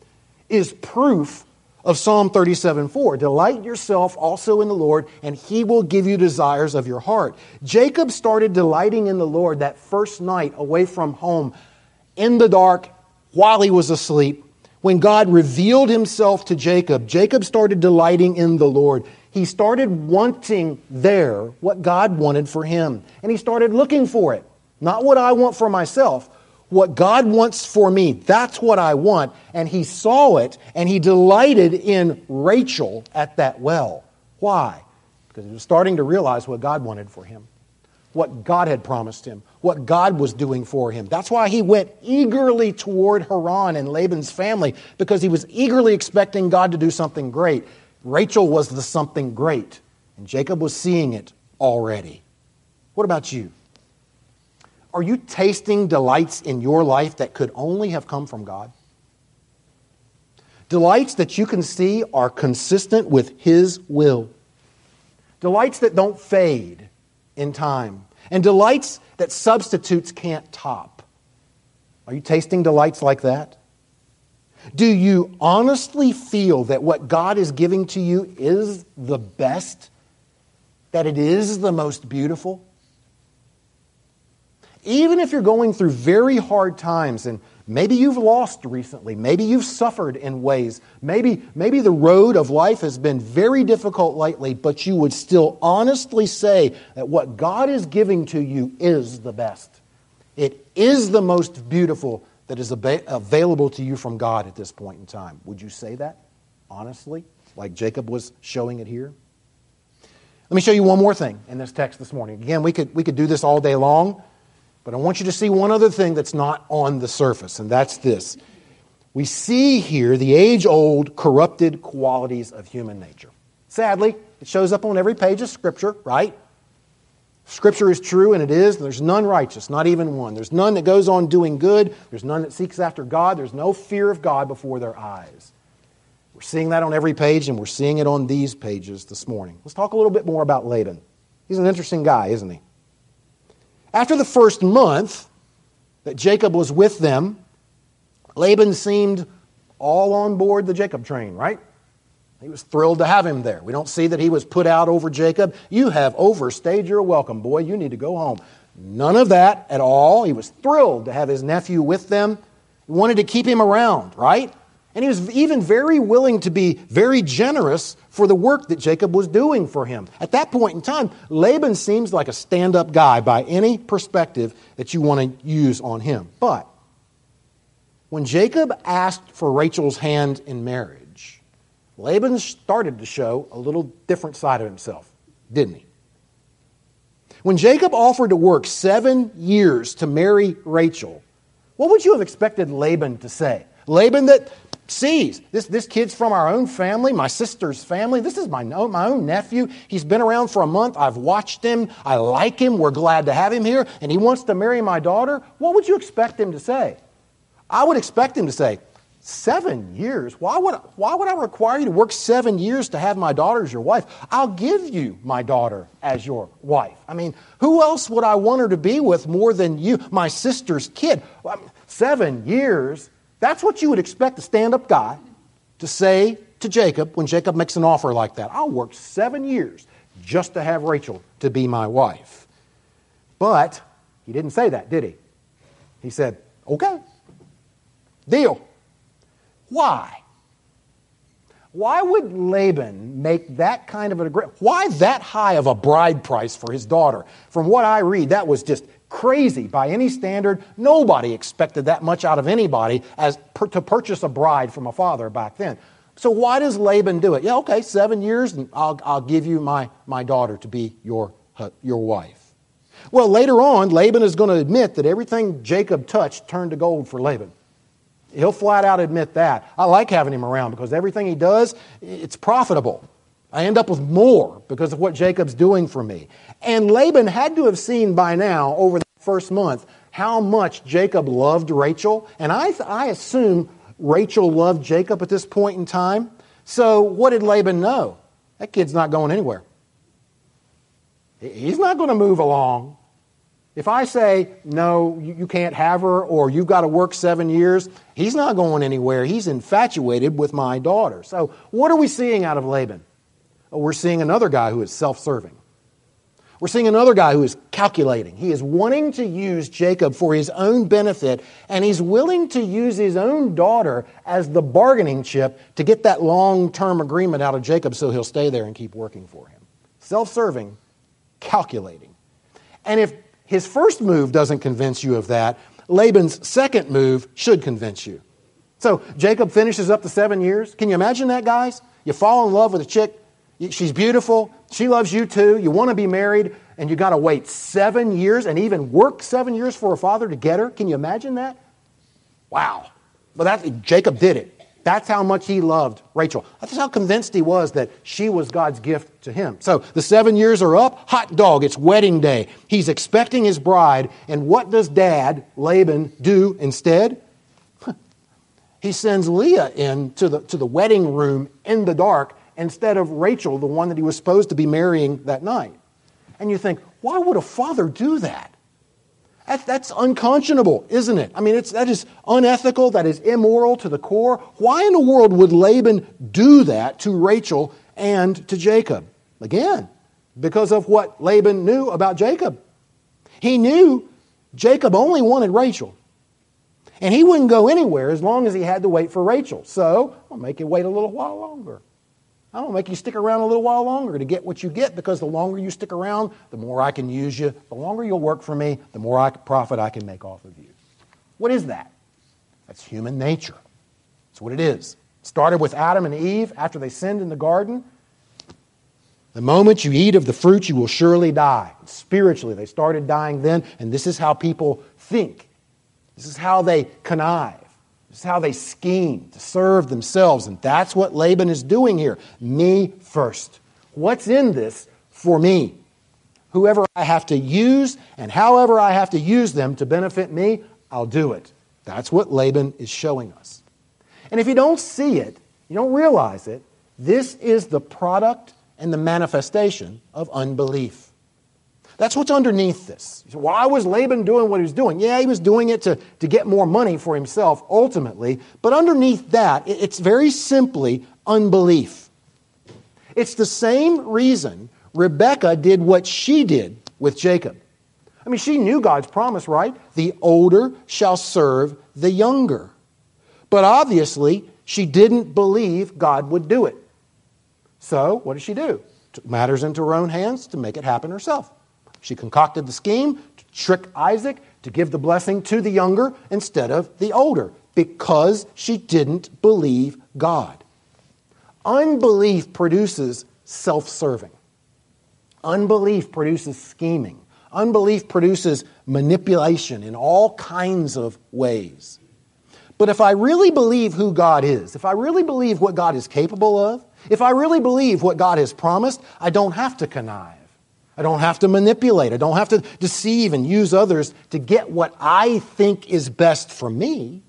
is proof of Psalm 37:4. Delight yourself also in the Lord, and He will give you desires of your heart. Jacob started delighting in the Lord that first night away from home, in the dark, while he was asleep. When God revealed Himself to Jacob, Jacob started delighting in the Lord. He started wanting there what God wanted for him. And he started looking for it. Not what I want for myself. What God wants for me, that's what I want. And he saw it, and he delighted in Rachel at that well. Why? Because he was starting to realize what God wanted for him. What God had promised him. What God was doing for him. That's why he went eagerly toward Haran and Laban's family, because he was eagerly expecting God to do something great. Rachel was the something great, and Jacob was seeing it already. What about you? Are you tasting delights in your life that could only have come from God? Delights that you can see are consistent with His will. Delights that don't fade in time. And delights that substitutes can't top. Are you tasting delights like that? Do you honestly feel that what God is giving to you is the best? That it is the most beautiful? Even if you're going through very hard times, and maybe you've lost recently, maybe you've suffered in ways, maybe the road of life has been very difficult lately, but you would still honestly say that what God is giving to you is the best. It is the most beautiful that is available to you from God at this point in time. Would you say that honestly, like Jacob was showing it here? Let me show you one more thing in this text this morning. Again, we could do this all day long, but I want you to see one other thing that's not on the surface, and that's this. We see here the age-old corrupted qualities of human nature. Sadly, it shows up on every page of Scripture, right? Scripture is true, and it is. There's none righteous, not even one. There's none that goes on doing good. There's none that seeks after God. There's no fear of God before their eyes. We're seeing that on every page, and we're seeing it on these pages this morning. Let's talk a little bit more about Laban. He's an interesting guy, isn't he? After the first month that Jacob was with them, Laban seemed all on board the Jacob train, right? He was thrilled to have him there. We don't see that he was put out over Jacob. You have overstayed your welcome, boy. You need to go home. None of that at all. He was thrilled to have his nephew with them. He wanted to keep him around, right? And he was even very willing to be very generous for the work that Jacob was doing for him. At that point in time, Laban seems like a stand-up guy by any perspective that you want to use on him. But when Jacob asked for Rachel's hand in marriage, Laban started to show a little different side of himself, didn't he? When Jacob offered to work 7 years to marry Rachel, what would you have expected Laban to say? Laban that sees, this kid's from our own family, my sister's family. This is my own nephew. He's been around for a month. I've watched him. I like him. We're glad to have him here. And he wants to marry my daughter. What would you expect him to say? I would expect him to say, 7 years? Why would I require you to work 7 years to have my daughter as your wife? I'll give you my daughter as your wife. I mean, who else would I want her to be with more than you, my sister's kid? 7 years? That's what you would expect a stand-up guy to say to Jacob when Jacob makes an offer like that. I'll work 7 years just to have Rachel to be my wife. But he didn't say that, did he? He said, okay, deal. Why? Why would Laban make that kind of an agreement? Why that high of a bride price for his daughter? From what I read, that was just crazy by any standard. Nobody expected that much out of anybody to purchase a bride from a father back then. So why does Laban do it? Yeah, okay, 7 years, and I'll give you my daughter to be your wife. Well, later on, Laban is going to admit that everything Jacob touched turned to gold for Laban. He'll flat out admit that. I like having him around because everything he does, it's profitable. I end up with more because of what Jacob's doing for me. And Laban had to have seen by now, over the first month, how much Jacob loved Rachel. And I assume Rachel loved Jacob at this point in time. So what did Laban know? That kid's not going anywhere. He's not going to move along. If I say, no, you can't have her, or you've got to work 7 years, he's not going anywhere. He's infatuated with my daughter. So what are we seeing out of Laban? Oh, we're seeing another guy who is self-serving. We're seeing another guy who is calculating. He is wanting to use Jacob for his own benefit, and he's willing to use his own daughter as the bargaining chip to get that long-term agreement out of Jacob so he'll stay there and keep working for him. Self-serving, calculating. And if his first move doesn't convince you of that, Laban's second move should convince you. So Jacob finishes up the 7 years. Can you imagine that, guys? You fall in love with a chick. She's beautiful. She loves you too. You want to be married, and you got to wait 7 years and even work 7 years for a father to get her. Can you imagine that? Wow. But Jacob did it. That's how much he loved Rachel. That's how convinced he was that she was God's gift to him. So the 7 years are up. Hot dog. It's wedding day. He's expecting his bride. And what does Dad, Laban, do instead? He sends Leah into the wedding room in the dark instead of Rachel, the one that he was supposed to be marrying that night. And you think, why would a father do that? That's unconscionable, isn't it? I mean, that is unethical, that is immoral to the core. Why in the world would Laban do that to Rachel and to Jacob? Again, because of what Laban knew about Jacob. He knew Jacob only wanted Rachel. And he wouldn't go anywhere as long as he had to wait for Rachel. So, I'll make you wait a little while longer. I'll make you stick around a little while longer to get what you get, because the longer you stick around, the more I can use you. The longer you'll work for me, the more profit I can make off of you. What is that? That's human nature. That's what it is. It started with Adam and Eve after they sinned in the garden. The moment you eat of the fruit, you will surely die. Spiritually, they started dying then, and this is how people think. This is how they connive. This is how they scheme to serve themselves. And that's what Laban is doing here. Me first. What's in this for me? Whoever I have to use and however I have to use them to benefit me, I'll do it. That's what Laban is showing us. And if you don't see it, you don't realize it, this is the product and the manifestation of unbelief. That's what's underneath this. You say, why was Laban doing what he was doing? Yeah, he was doing it to get more money for himself ultimately. But underneath that, it's very simply unbelief. It's the same reason Rebekah did what she did with Jacob. I mean, she knew God's promise, right? The older shall serve the younger. But obviously, she didn't believe God would do it. So, what did she do? Took matters into her own hands to make it happen herself. She concocted the scheme to trick Isaac to give the blessing to the younger instead of the older, because she didn't believe God. Unbelief produces self-serving. Unbelief produces scheming. Unbelief produces manipulation in all kinds of ways. But if I really believe who God is, if I really believe what God is capable of, if I really believe what God has promised, I don't have to connive. I don't have to manipulate. I don't have to deceive and use others to get what I think is best for me.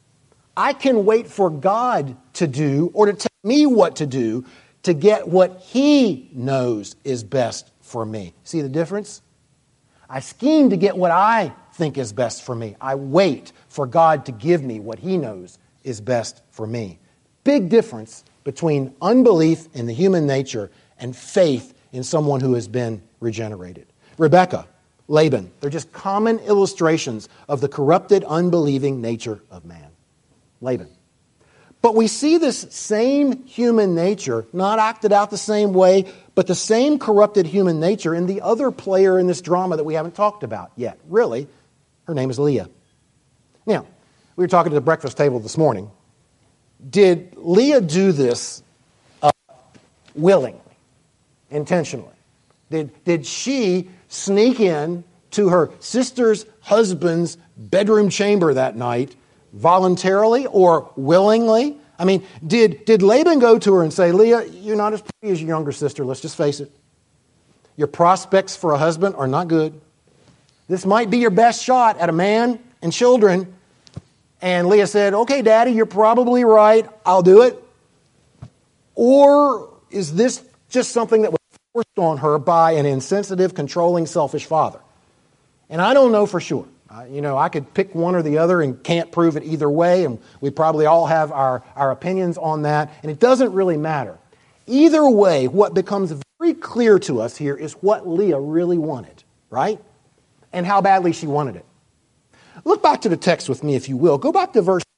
I can wait for God to do or to tell me what to do to get what He knows is best for me. See the difference? I scheme to get what I think is best for me. I wait for God to give me what He knows is best for me. Big difference between unbelief in the human nature and faith in someone who has been regenerated. Rebekah, Laban, they're just common illustrations of the corrupted, unbelieving nature of man. Laban. But we see this same human nature not acted out the same way, but the same corrupted human nature in the other player in this drama that we haven't talked about yet. Really, her name is Leah. Now, we were talking at the breakfast table this morning. Did Leah do this willingly, intentionally? Did she sneak in to her sister's husband's bedroom chamber that night voluntarily or willingly? I mean, did Laban go to her and say, Leah, you're not as pretty as your younger sister, let's just face it. Your prospects for a husband are not good. This might be your best shot at a man and children. And Leah said, okay, Daddy, you're probably right. I'll do it. Or is this just something that was forced on her by an insensitive, controlling, selfish father? And I don't know for sure. I could pick one or the other and can't prove it either way, and we probably all have our opinions on that, and it doesn't really matter. Either way, what becomes very clear to us here is what Leah really wanted, right? And how badly she wanted it. Look back to the text with me, if you will. Go back to verse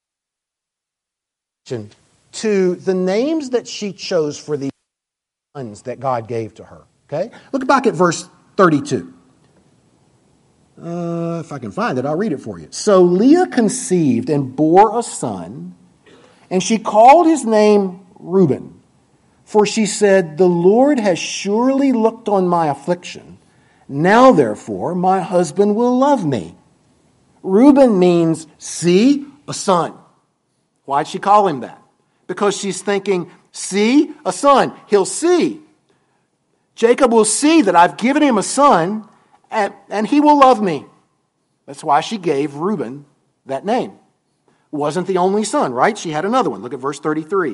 2, to the names that she chose for the sons that God gave to her. Okay? Look back at verse 32. If I can find it, I'll read it for you. So Leah conceived and bore a son, and she called his name Reuben. For she said, the Lord has surely looked on my affliction. Now, therefore, my husband will love me. Reuben means, see, a son. Why'd she call him that? Because she's thinking, see, a son. He'll see. Jacob will see that I've given him a son, and he will love me. That's why she gave Reuben that name. Wasn't the only son, right? She had another one. Look at verse 33.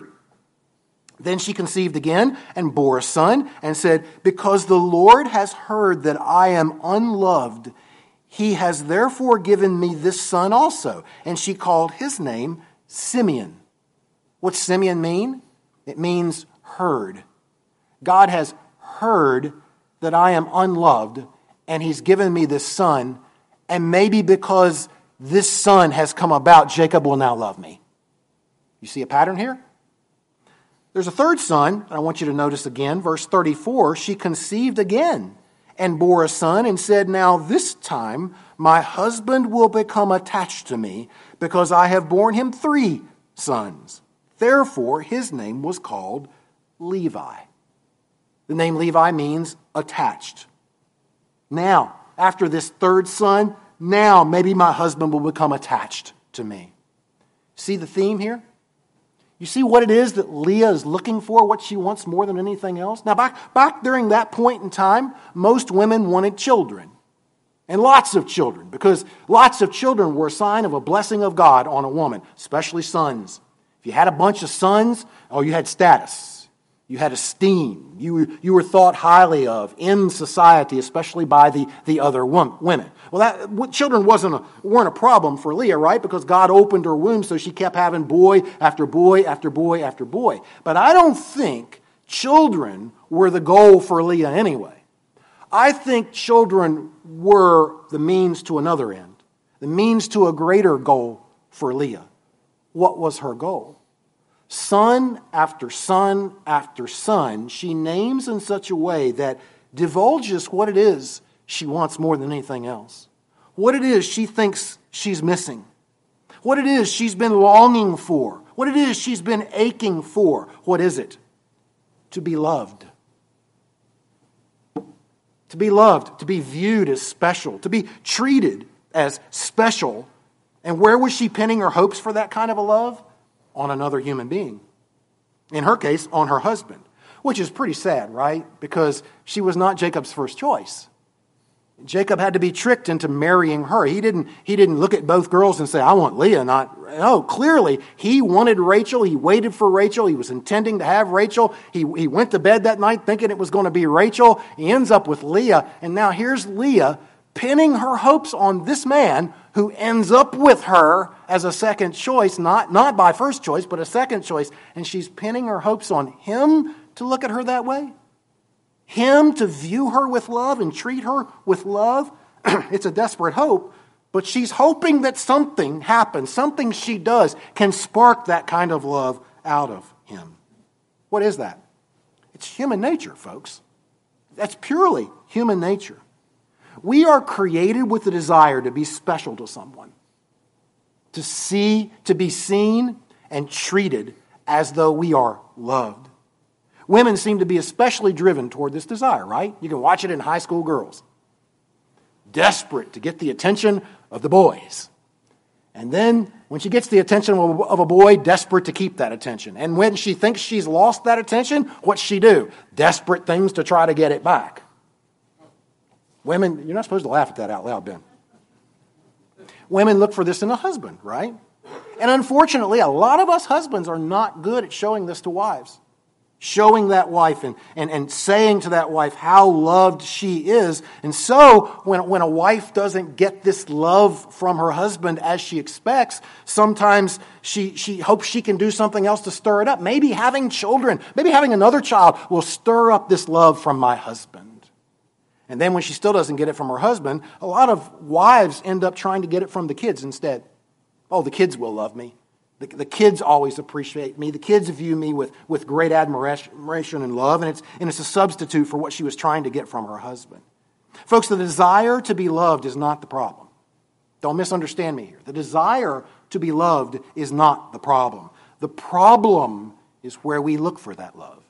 Then she conceived again and bore a son and said, because the Lord has heard that I am unloved, he has therefore given me this son also. And she called his name Simeon. What's Simeon mean? It means heard. God has heard that I am unloved, and he's given me this son, and maybe because this son has come about, Jacob will now love me. You see a pattern here? There's a third son, and I want you to notice again, verse 34, she conceived again and bore a son and said, now this time my husband will become attached to me because I have borne him 3 sons. Therefore his name was called Levi. The name Levi means attached. Now, after this third son, now maybe my husband will become attached to me. See the theme here? You see what it is that Leah is looking for, what she wants more than anything else? Now, back during that point in time, most women wanted children. And lots of children, because lots of children were a sign of a blessing of God on a woman, especially sons. If you had a bunch of sons, you had status. You had esteem. You were thought highly of in society, especially by the other women. Well, children weren't a problem for Leah, right? Because God opened her womb, so she kept having boy after boy after boy after boy. But I don't think children were the goal for Leah anyway. I think children were the means to another end, the means to a greater goal for Leah. What was her goal? Son after son after son, she names in such a way that divulges what it is she wants more than anything else. What it is she thinks she's missing. What it is she's been longing for. What it is she's been aching for. What is it? To be loved. To be loved, to be viewed as special, to be treated as special. And where was she pinning her hopes for that kind of a love? On another human being. In her case, on her husband. Which is pretty sad, right? Because she was not Jacob's first choice. Jacob had to be tricked into marrying her. He didn't look at both girls and say, I want Leah, no, clearly he wanted Rachel. He waited for Rachel. He was intending to have Rachel. He went to bed that night thinking it was going to be Rachel. He ends up with Leah. And now here's Leah pinning her hopes on this man who ends up with her as a second choice, not by first choice, but a second choice. And she's pinning her hopes on him to look at her that way. Him to view her with love and treat her with love. It's a desperate hope, but she's hoping that something happens, something she does can spark that kind of love out of him. What is that? It's human nature, folks. That's purely human nature. We are created with the desire to be special to someone, to be seen and treated as though we are loved. Women seem to be especially driven toward this desire, right? You can watch it in high school girls. Desperate to get the attention of the boys. And then when she gets the attention of a boy, desperate to keep that attention. And when she thinks she's lost that attention, what's she do? Desperate things to try to get it back. Women, you're not supposed to laugh at that out loud, Ben. Women look for this in a husband, right? And unfortunately, a lot of us husbands are not good at showing this to wives. showing that wife and saying to that wife how loved she is. And so when a wife doesn't get this love from her husband as she expects, sometimes she hopes she can do something else to stir it up. Maybe having children, maybe having another child will stir up this love from my husband. And then when she still doesn't get it from her husband, a lot of wives end up trying to get it from the kids instead. Oh, the kids will love me. The kids always appreciate me. The kids view me with great admiration and love, and it's a substitute for what she was trying to get from her husband. Folks, the desire to be loved is not the problem. Don't misunderstand me here. The desire to be loved is not the problem. The problem is where we look for that love.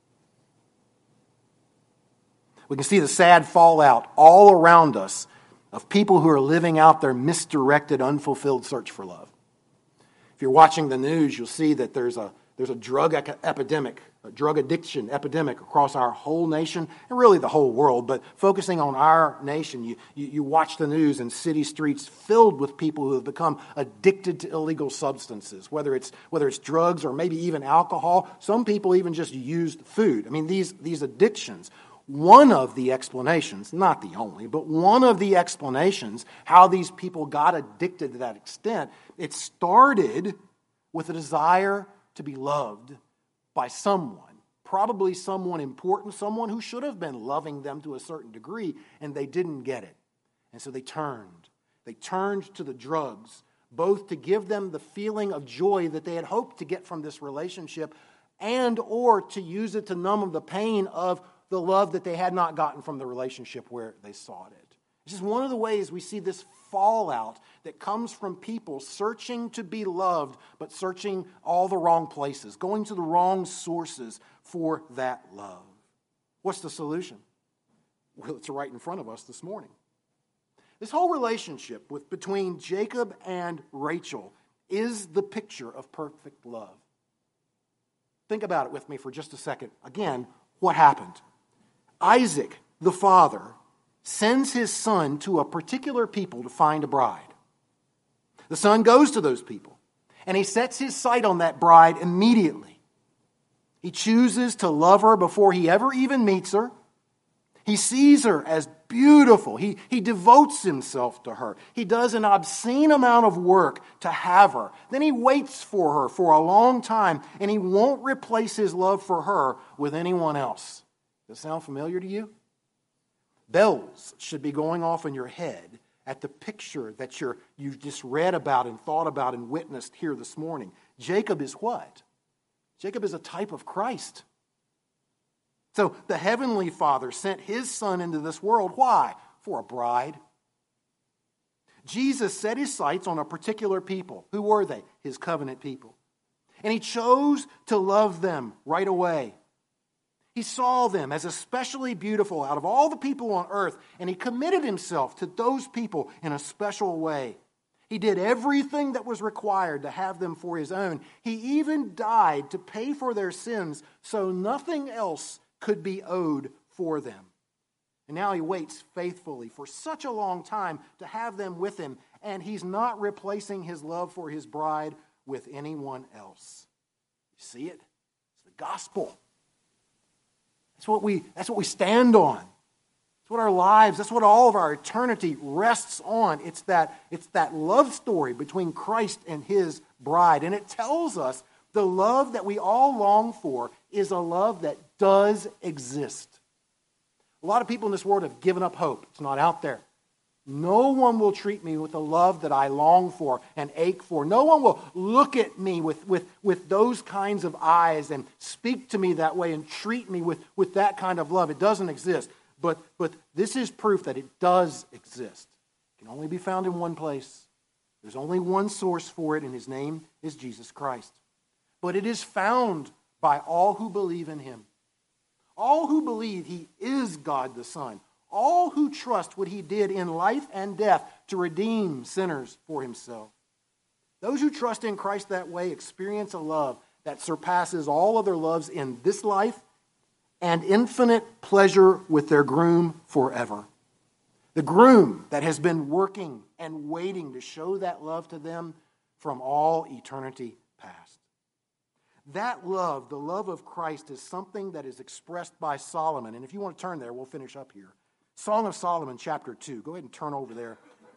We can see the sad fallout all around us of people who are living out their misdirected, unfulfilled search for love. If you're watching the news, you'll see that there's a drug epidemic, a drug addiction epidemic across our whole nation, and really the whole world, but focusing on our nation, you watch the news and city streets filled with people who have become addicted to illegal substances, whether it's drugs or maybe even alcohol. Some people even just used food. I mean, these addictions. One of the explanations, not the only, but one of the explanations how these people got addicted to that extent, it started with a desire to be loved by someone, probably someone important, someone who should have been loving them to a certain degree, and they didn't get it. And so they turned. They turned to the drugs, both to give them the feeling of joy that they had hoped to get from this relationship, and or to use it to numb the pain of the love that they had not gotten from the relationship where they sought it. This is one of the ways we see this fallout that comes from people searching to be loved, but searching all the wrong places, going to the wrong sources for that love. What's the solution? Well, it's right in front of us this morning. This whole relationship between Jacob and Rachel is the picture of perfect love. Think about it with me for just a second. Again, what happened? Isaac, the father, sends his son to a particular people to find a bride. The son goes to those people, and he sets his sight on that bride immediately. He chooses to love her before he ever even meets her. He sees her as beautiful. He devotes himself to her. He does an obscene amount of work to have her. Then he waits for her for a long time, and he won't replace his love for her with anyone else. Does that sound familiar to you? Bells should be going off in your head at the picture that you've just read about and thought about and witnessed here this morning. Jacob is what? Jacob is a type of Christ. So the Heavenly Father sent His Son into this world. Why? For a bride. Jesus set His sights on a particular people. Who were they? His covenant people. And He chose to love them right away. He saw them as especially beautiful out of all the people on earth, and He committed Himself to those people in a special way. He did everything that was required to have them for His own. He even died to pay for their sins so nothing else could be owed for them. And now He waits faithfully for such a long time to have them with Him, and He's not replacing His love for His bride with anyone else. You see it? It's the gospel. That's what we stand on. That's what our lives, that's what all of our eternity rests on. It's that love story between Christ and His bride. And it tells us the love that we all long for is a love that does exist. A lot of people in this world have given up hope. It's not out there. No one will treat me with the love that I long for and ache for. No one will look at me with those kinds of eyes and speak to me that way and treat me with that kind of love. It doesn't exist. But this is proof that it does exist. It can only be found in one place. There's only one source for it, and His name is Jesus Christ. But it is found by all who believe in Him. All who believe He is God the Son. All who trust what He did in life and death to redeem sinners for Himself. Those who trust in Christ that way experience a love that surpasses all other loves in this life and infinite pleasure with their groom forever. The groom that has been working and waiting to show that love to them from all eternity past. That love, the love of Christ, is something that is expressed by Solomon. And if you want to turn there, we'll finish up here. Song of Solomon, chapter 2. Go ahead and turn over there.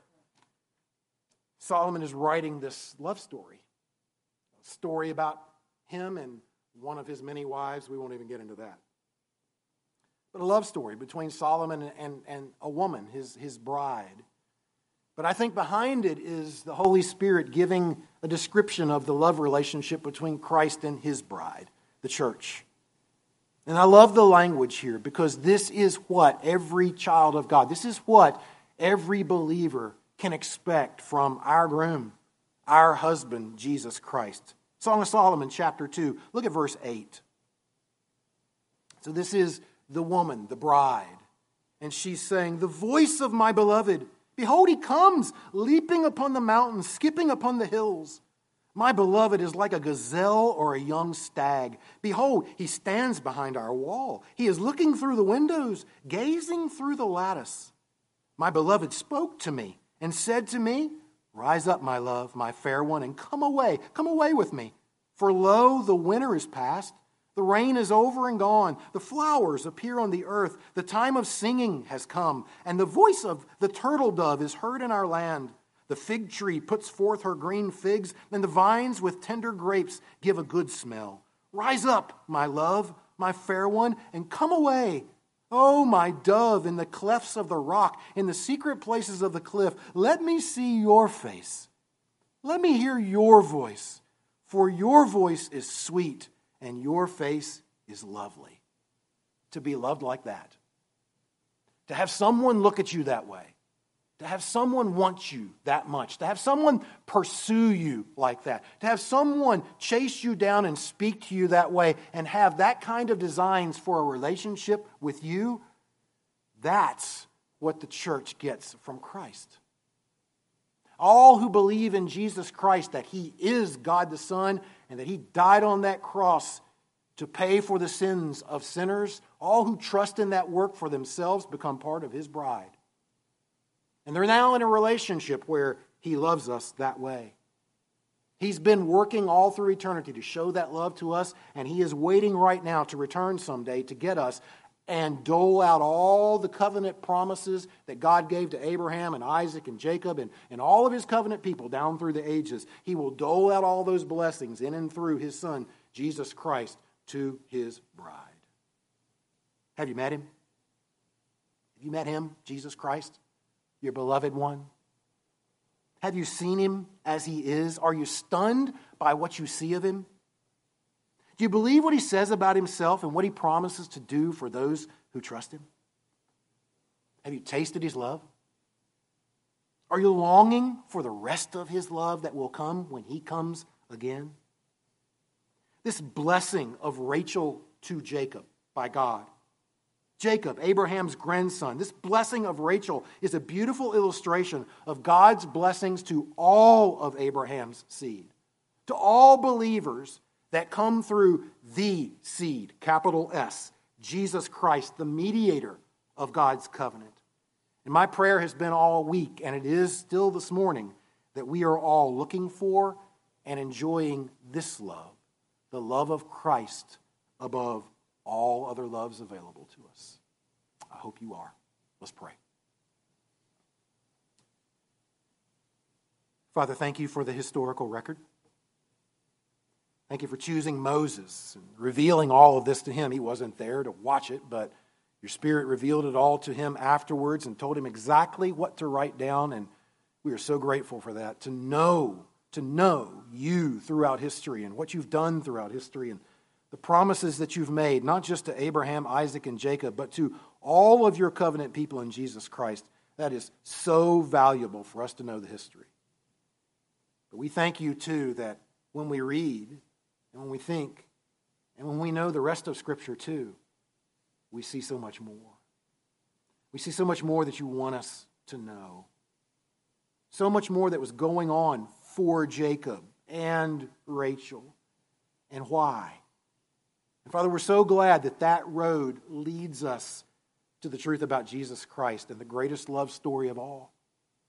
Solomon is writing this love story. A story about him and one of his many wives. We won't even get into that. But a love story between Solomon and a woman, his bride. But I think behind it is the Holy Spirit giving a description of the love relationship between Christ and his bride, the church. And I love the language here because this is what every child of God, this is what every believer can expect from our groom, our husband, Jesus Christ. Song of Solomon, chapter 2. Look at verse 8. So this is the woman, the bride. And she's saying, "The voice of my beloved, behold, he comes, leaping upon the mountains, skipping upon the hills. My beloved is like a gazelle or a young stag. Behold, he stands behind our wall. He is looking through the windows, gazing through the lattice. My beloved spoke to me and said to me, Rise up, my love, my fair one, and come away with me. For lo, the winter is past. The rain is over and gone. The flowers appear on the earth. The time of singing has come, and the voice of the turtle dove is heard in our land. The fig tree puts forth her green figs, and the vines with tender grapes give a good smell. Rise up, my love, my fair one, and come away. Oh, my dove, in the clefts of the rock, in the secret places of the cliff, let me see your face. Let me hear your voice, for your voice is sweet, and your face is lovely." To be loved like that. To have someone look at you that way. To have someone want you that much. To have someone pursue you like that. To have someone chase you down and speak to you that way and have that kind of designs for a relationship with you. That's what the church gets from Christ. All who believe in Jesus Christ, that He is God the Son and that He died on that cross to pay for the sins of sinners, all who trust in that work for themselves become part of His bride. And they're now in a relationship where He loves us that way. He's been working all through eternity to show that love to us, and He is waiting right now to return someday to get us and dole out all the covenant promises that God gave to Abraham and Isaac and Jacob and all of His covenant people down through the ages. He will dole out all those blessings in and through His Son, Jesus Christ, to His bride. Have you met Him? Have you met Him, Jesus Christ? Your beloved one? Have you seen Him as He is? Are you stunned by what you see of Him? Do you believe what He says about Himself and what He promises to do for those who trust Him? Have you tasted His love? Are you longing for the rest of His love that will come when He comes again? This blessing of Rachel to Jacob by God. Jacob, Abraham's grandson. This blessing of Rachel is a beautiful illustration of God's blessings to all of Abraham's seed. To all believers that come through the seed, capital S, Jesus Christ, the mediator of God's covenant. And my prayer has been all week, and it is still this morning, that we are all looking for and enjoying this love, the love of Christ above all other loves available to us. I hope you are. Let's pray. Father, thank you for the historical record. Thank you for choosing Moses and revealing all of this to him. He wasn't there to watch it, but your Spirit revealed it all to him afterwards and told him exactly what to write down, and we are so grateful for that, to know you throughout history and what you've done throughout history and the promises that you've made, not just to Abraham, Isaac, and Jacob, but to all of your covenant people in Jesus Christ. That is so valuable for us to know the history. But we thank you, too, that when we read and when we think and when we know the rest of Scripture, too, we see so much more. We see so much more that you want us to know. So much more that was going on for Jacob and Rachel. And why? And Father, we're so glad that that road leads us to the truth about Jesus Christ and the greatest love story of all.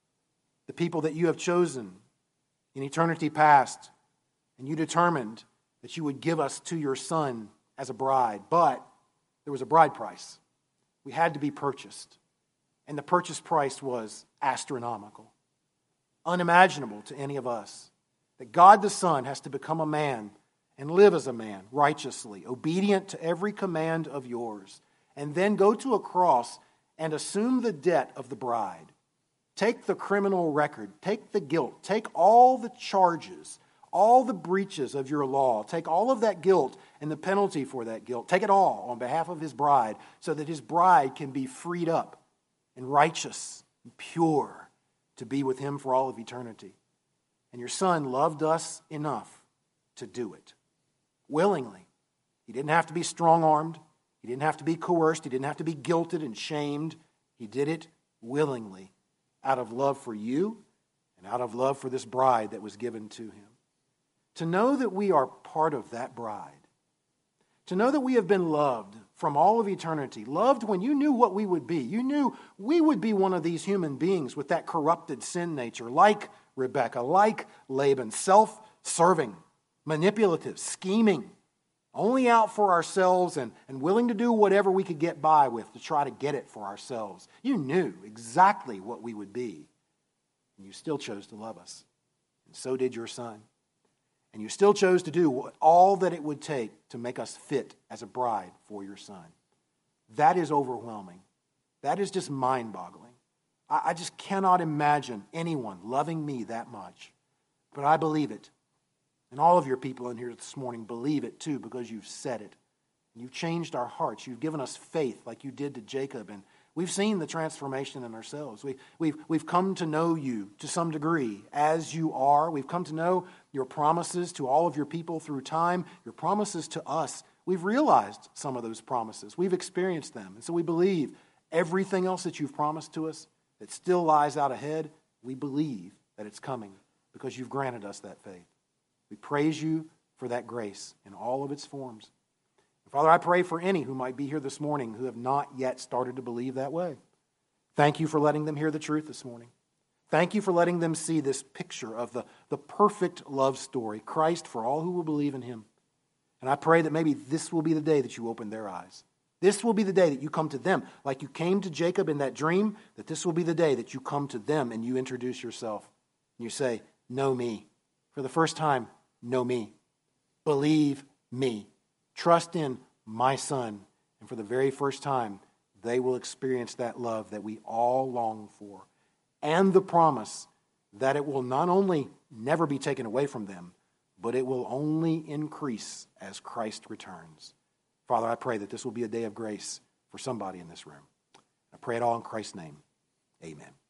The people that you have chosen in eternity past, and you determined that you would give us to your Son as a bride, but there was a bride price. We had to be purchased, and the purchase price was astronomical, unimaginable to any of us, that God the Son has to become a man and live as a man, righteously, obedient to every command of yours, and then go to a cross and assume the debt of the bride. Take the criminal record, take the guilt, take all the charges, all the breaches of your law, take all of that guilt and the penalty for that guilt, take it all on behalf of his bride so that his bride can be freed up and righteous and pure to be with him for all of eternity. And your Son loved us enough to do it willingly. He didn't have to be strong-armed. He didn't have to be coerced. He didn't have to be guilted and shamed. He did it willingly out of love for you and out of love for this bride that was given to him. To know that we are part of that bride, to know that we have been loved from all of eternity, loved when you knew what we would be. You knew we would be one of these human beings with that corrupted sin nature, like Rebekah, like Laban, self-serving, manipulative, scheming, only out for ourselves and willing to do whatever we could get by with to try to get it for ourselves. You knew exactly what we would be, and you still chose to love us. And so did your Son. And you still chose to do all that it would take to make us fit as a bride for your Son. That is overwhelming. That is just mind-boggling. I just cannot imagine anyone loving me that much. But I believe it. And all of your people in here this morning believe it too, because you've said it. And you've changed our hearts. You've given us faith like you did to Jacob. And we've seen the transformation in ourselves. We've come to know you to some degree as you are. We've come to know your promises to all of your people through time, your promises to us. We've realized some of those promises. We've experienced them. And so we believe everything else that you've promised to us that still lies out ahead, we believe that it's coming because you've granted us that faith. We praise you for that grace in all of its forms. And Father, I pray for any who might be here this morning who have not yet started to believe that way. Thank you for letting them hear the truth this morning. Thank you for letting them see this picture of the perfect love story, Christ for all who will believe in him. And I pray that maybe this will be the day that you open their eyes. This will be the day that you come to them, like you came to Jacob in that dream, that this will be the day that you come to them and you introduce yourself. And you say, know me. For the first time, know me. Believe me. Trust in my Son. And for the very first time, they will experience that love that we all long for. And the promise that it will not only never be taken away from them, but it will only increase as Christ returns. Father, I pray that this will be a day of grace for somebody in this room. I pray it all in Christ's name. Amen.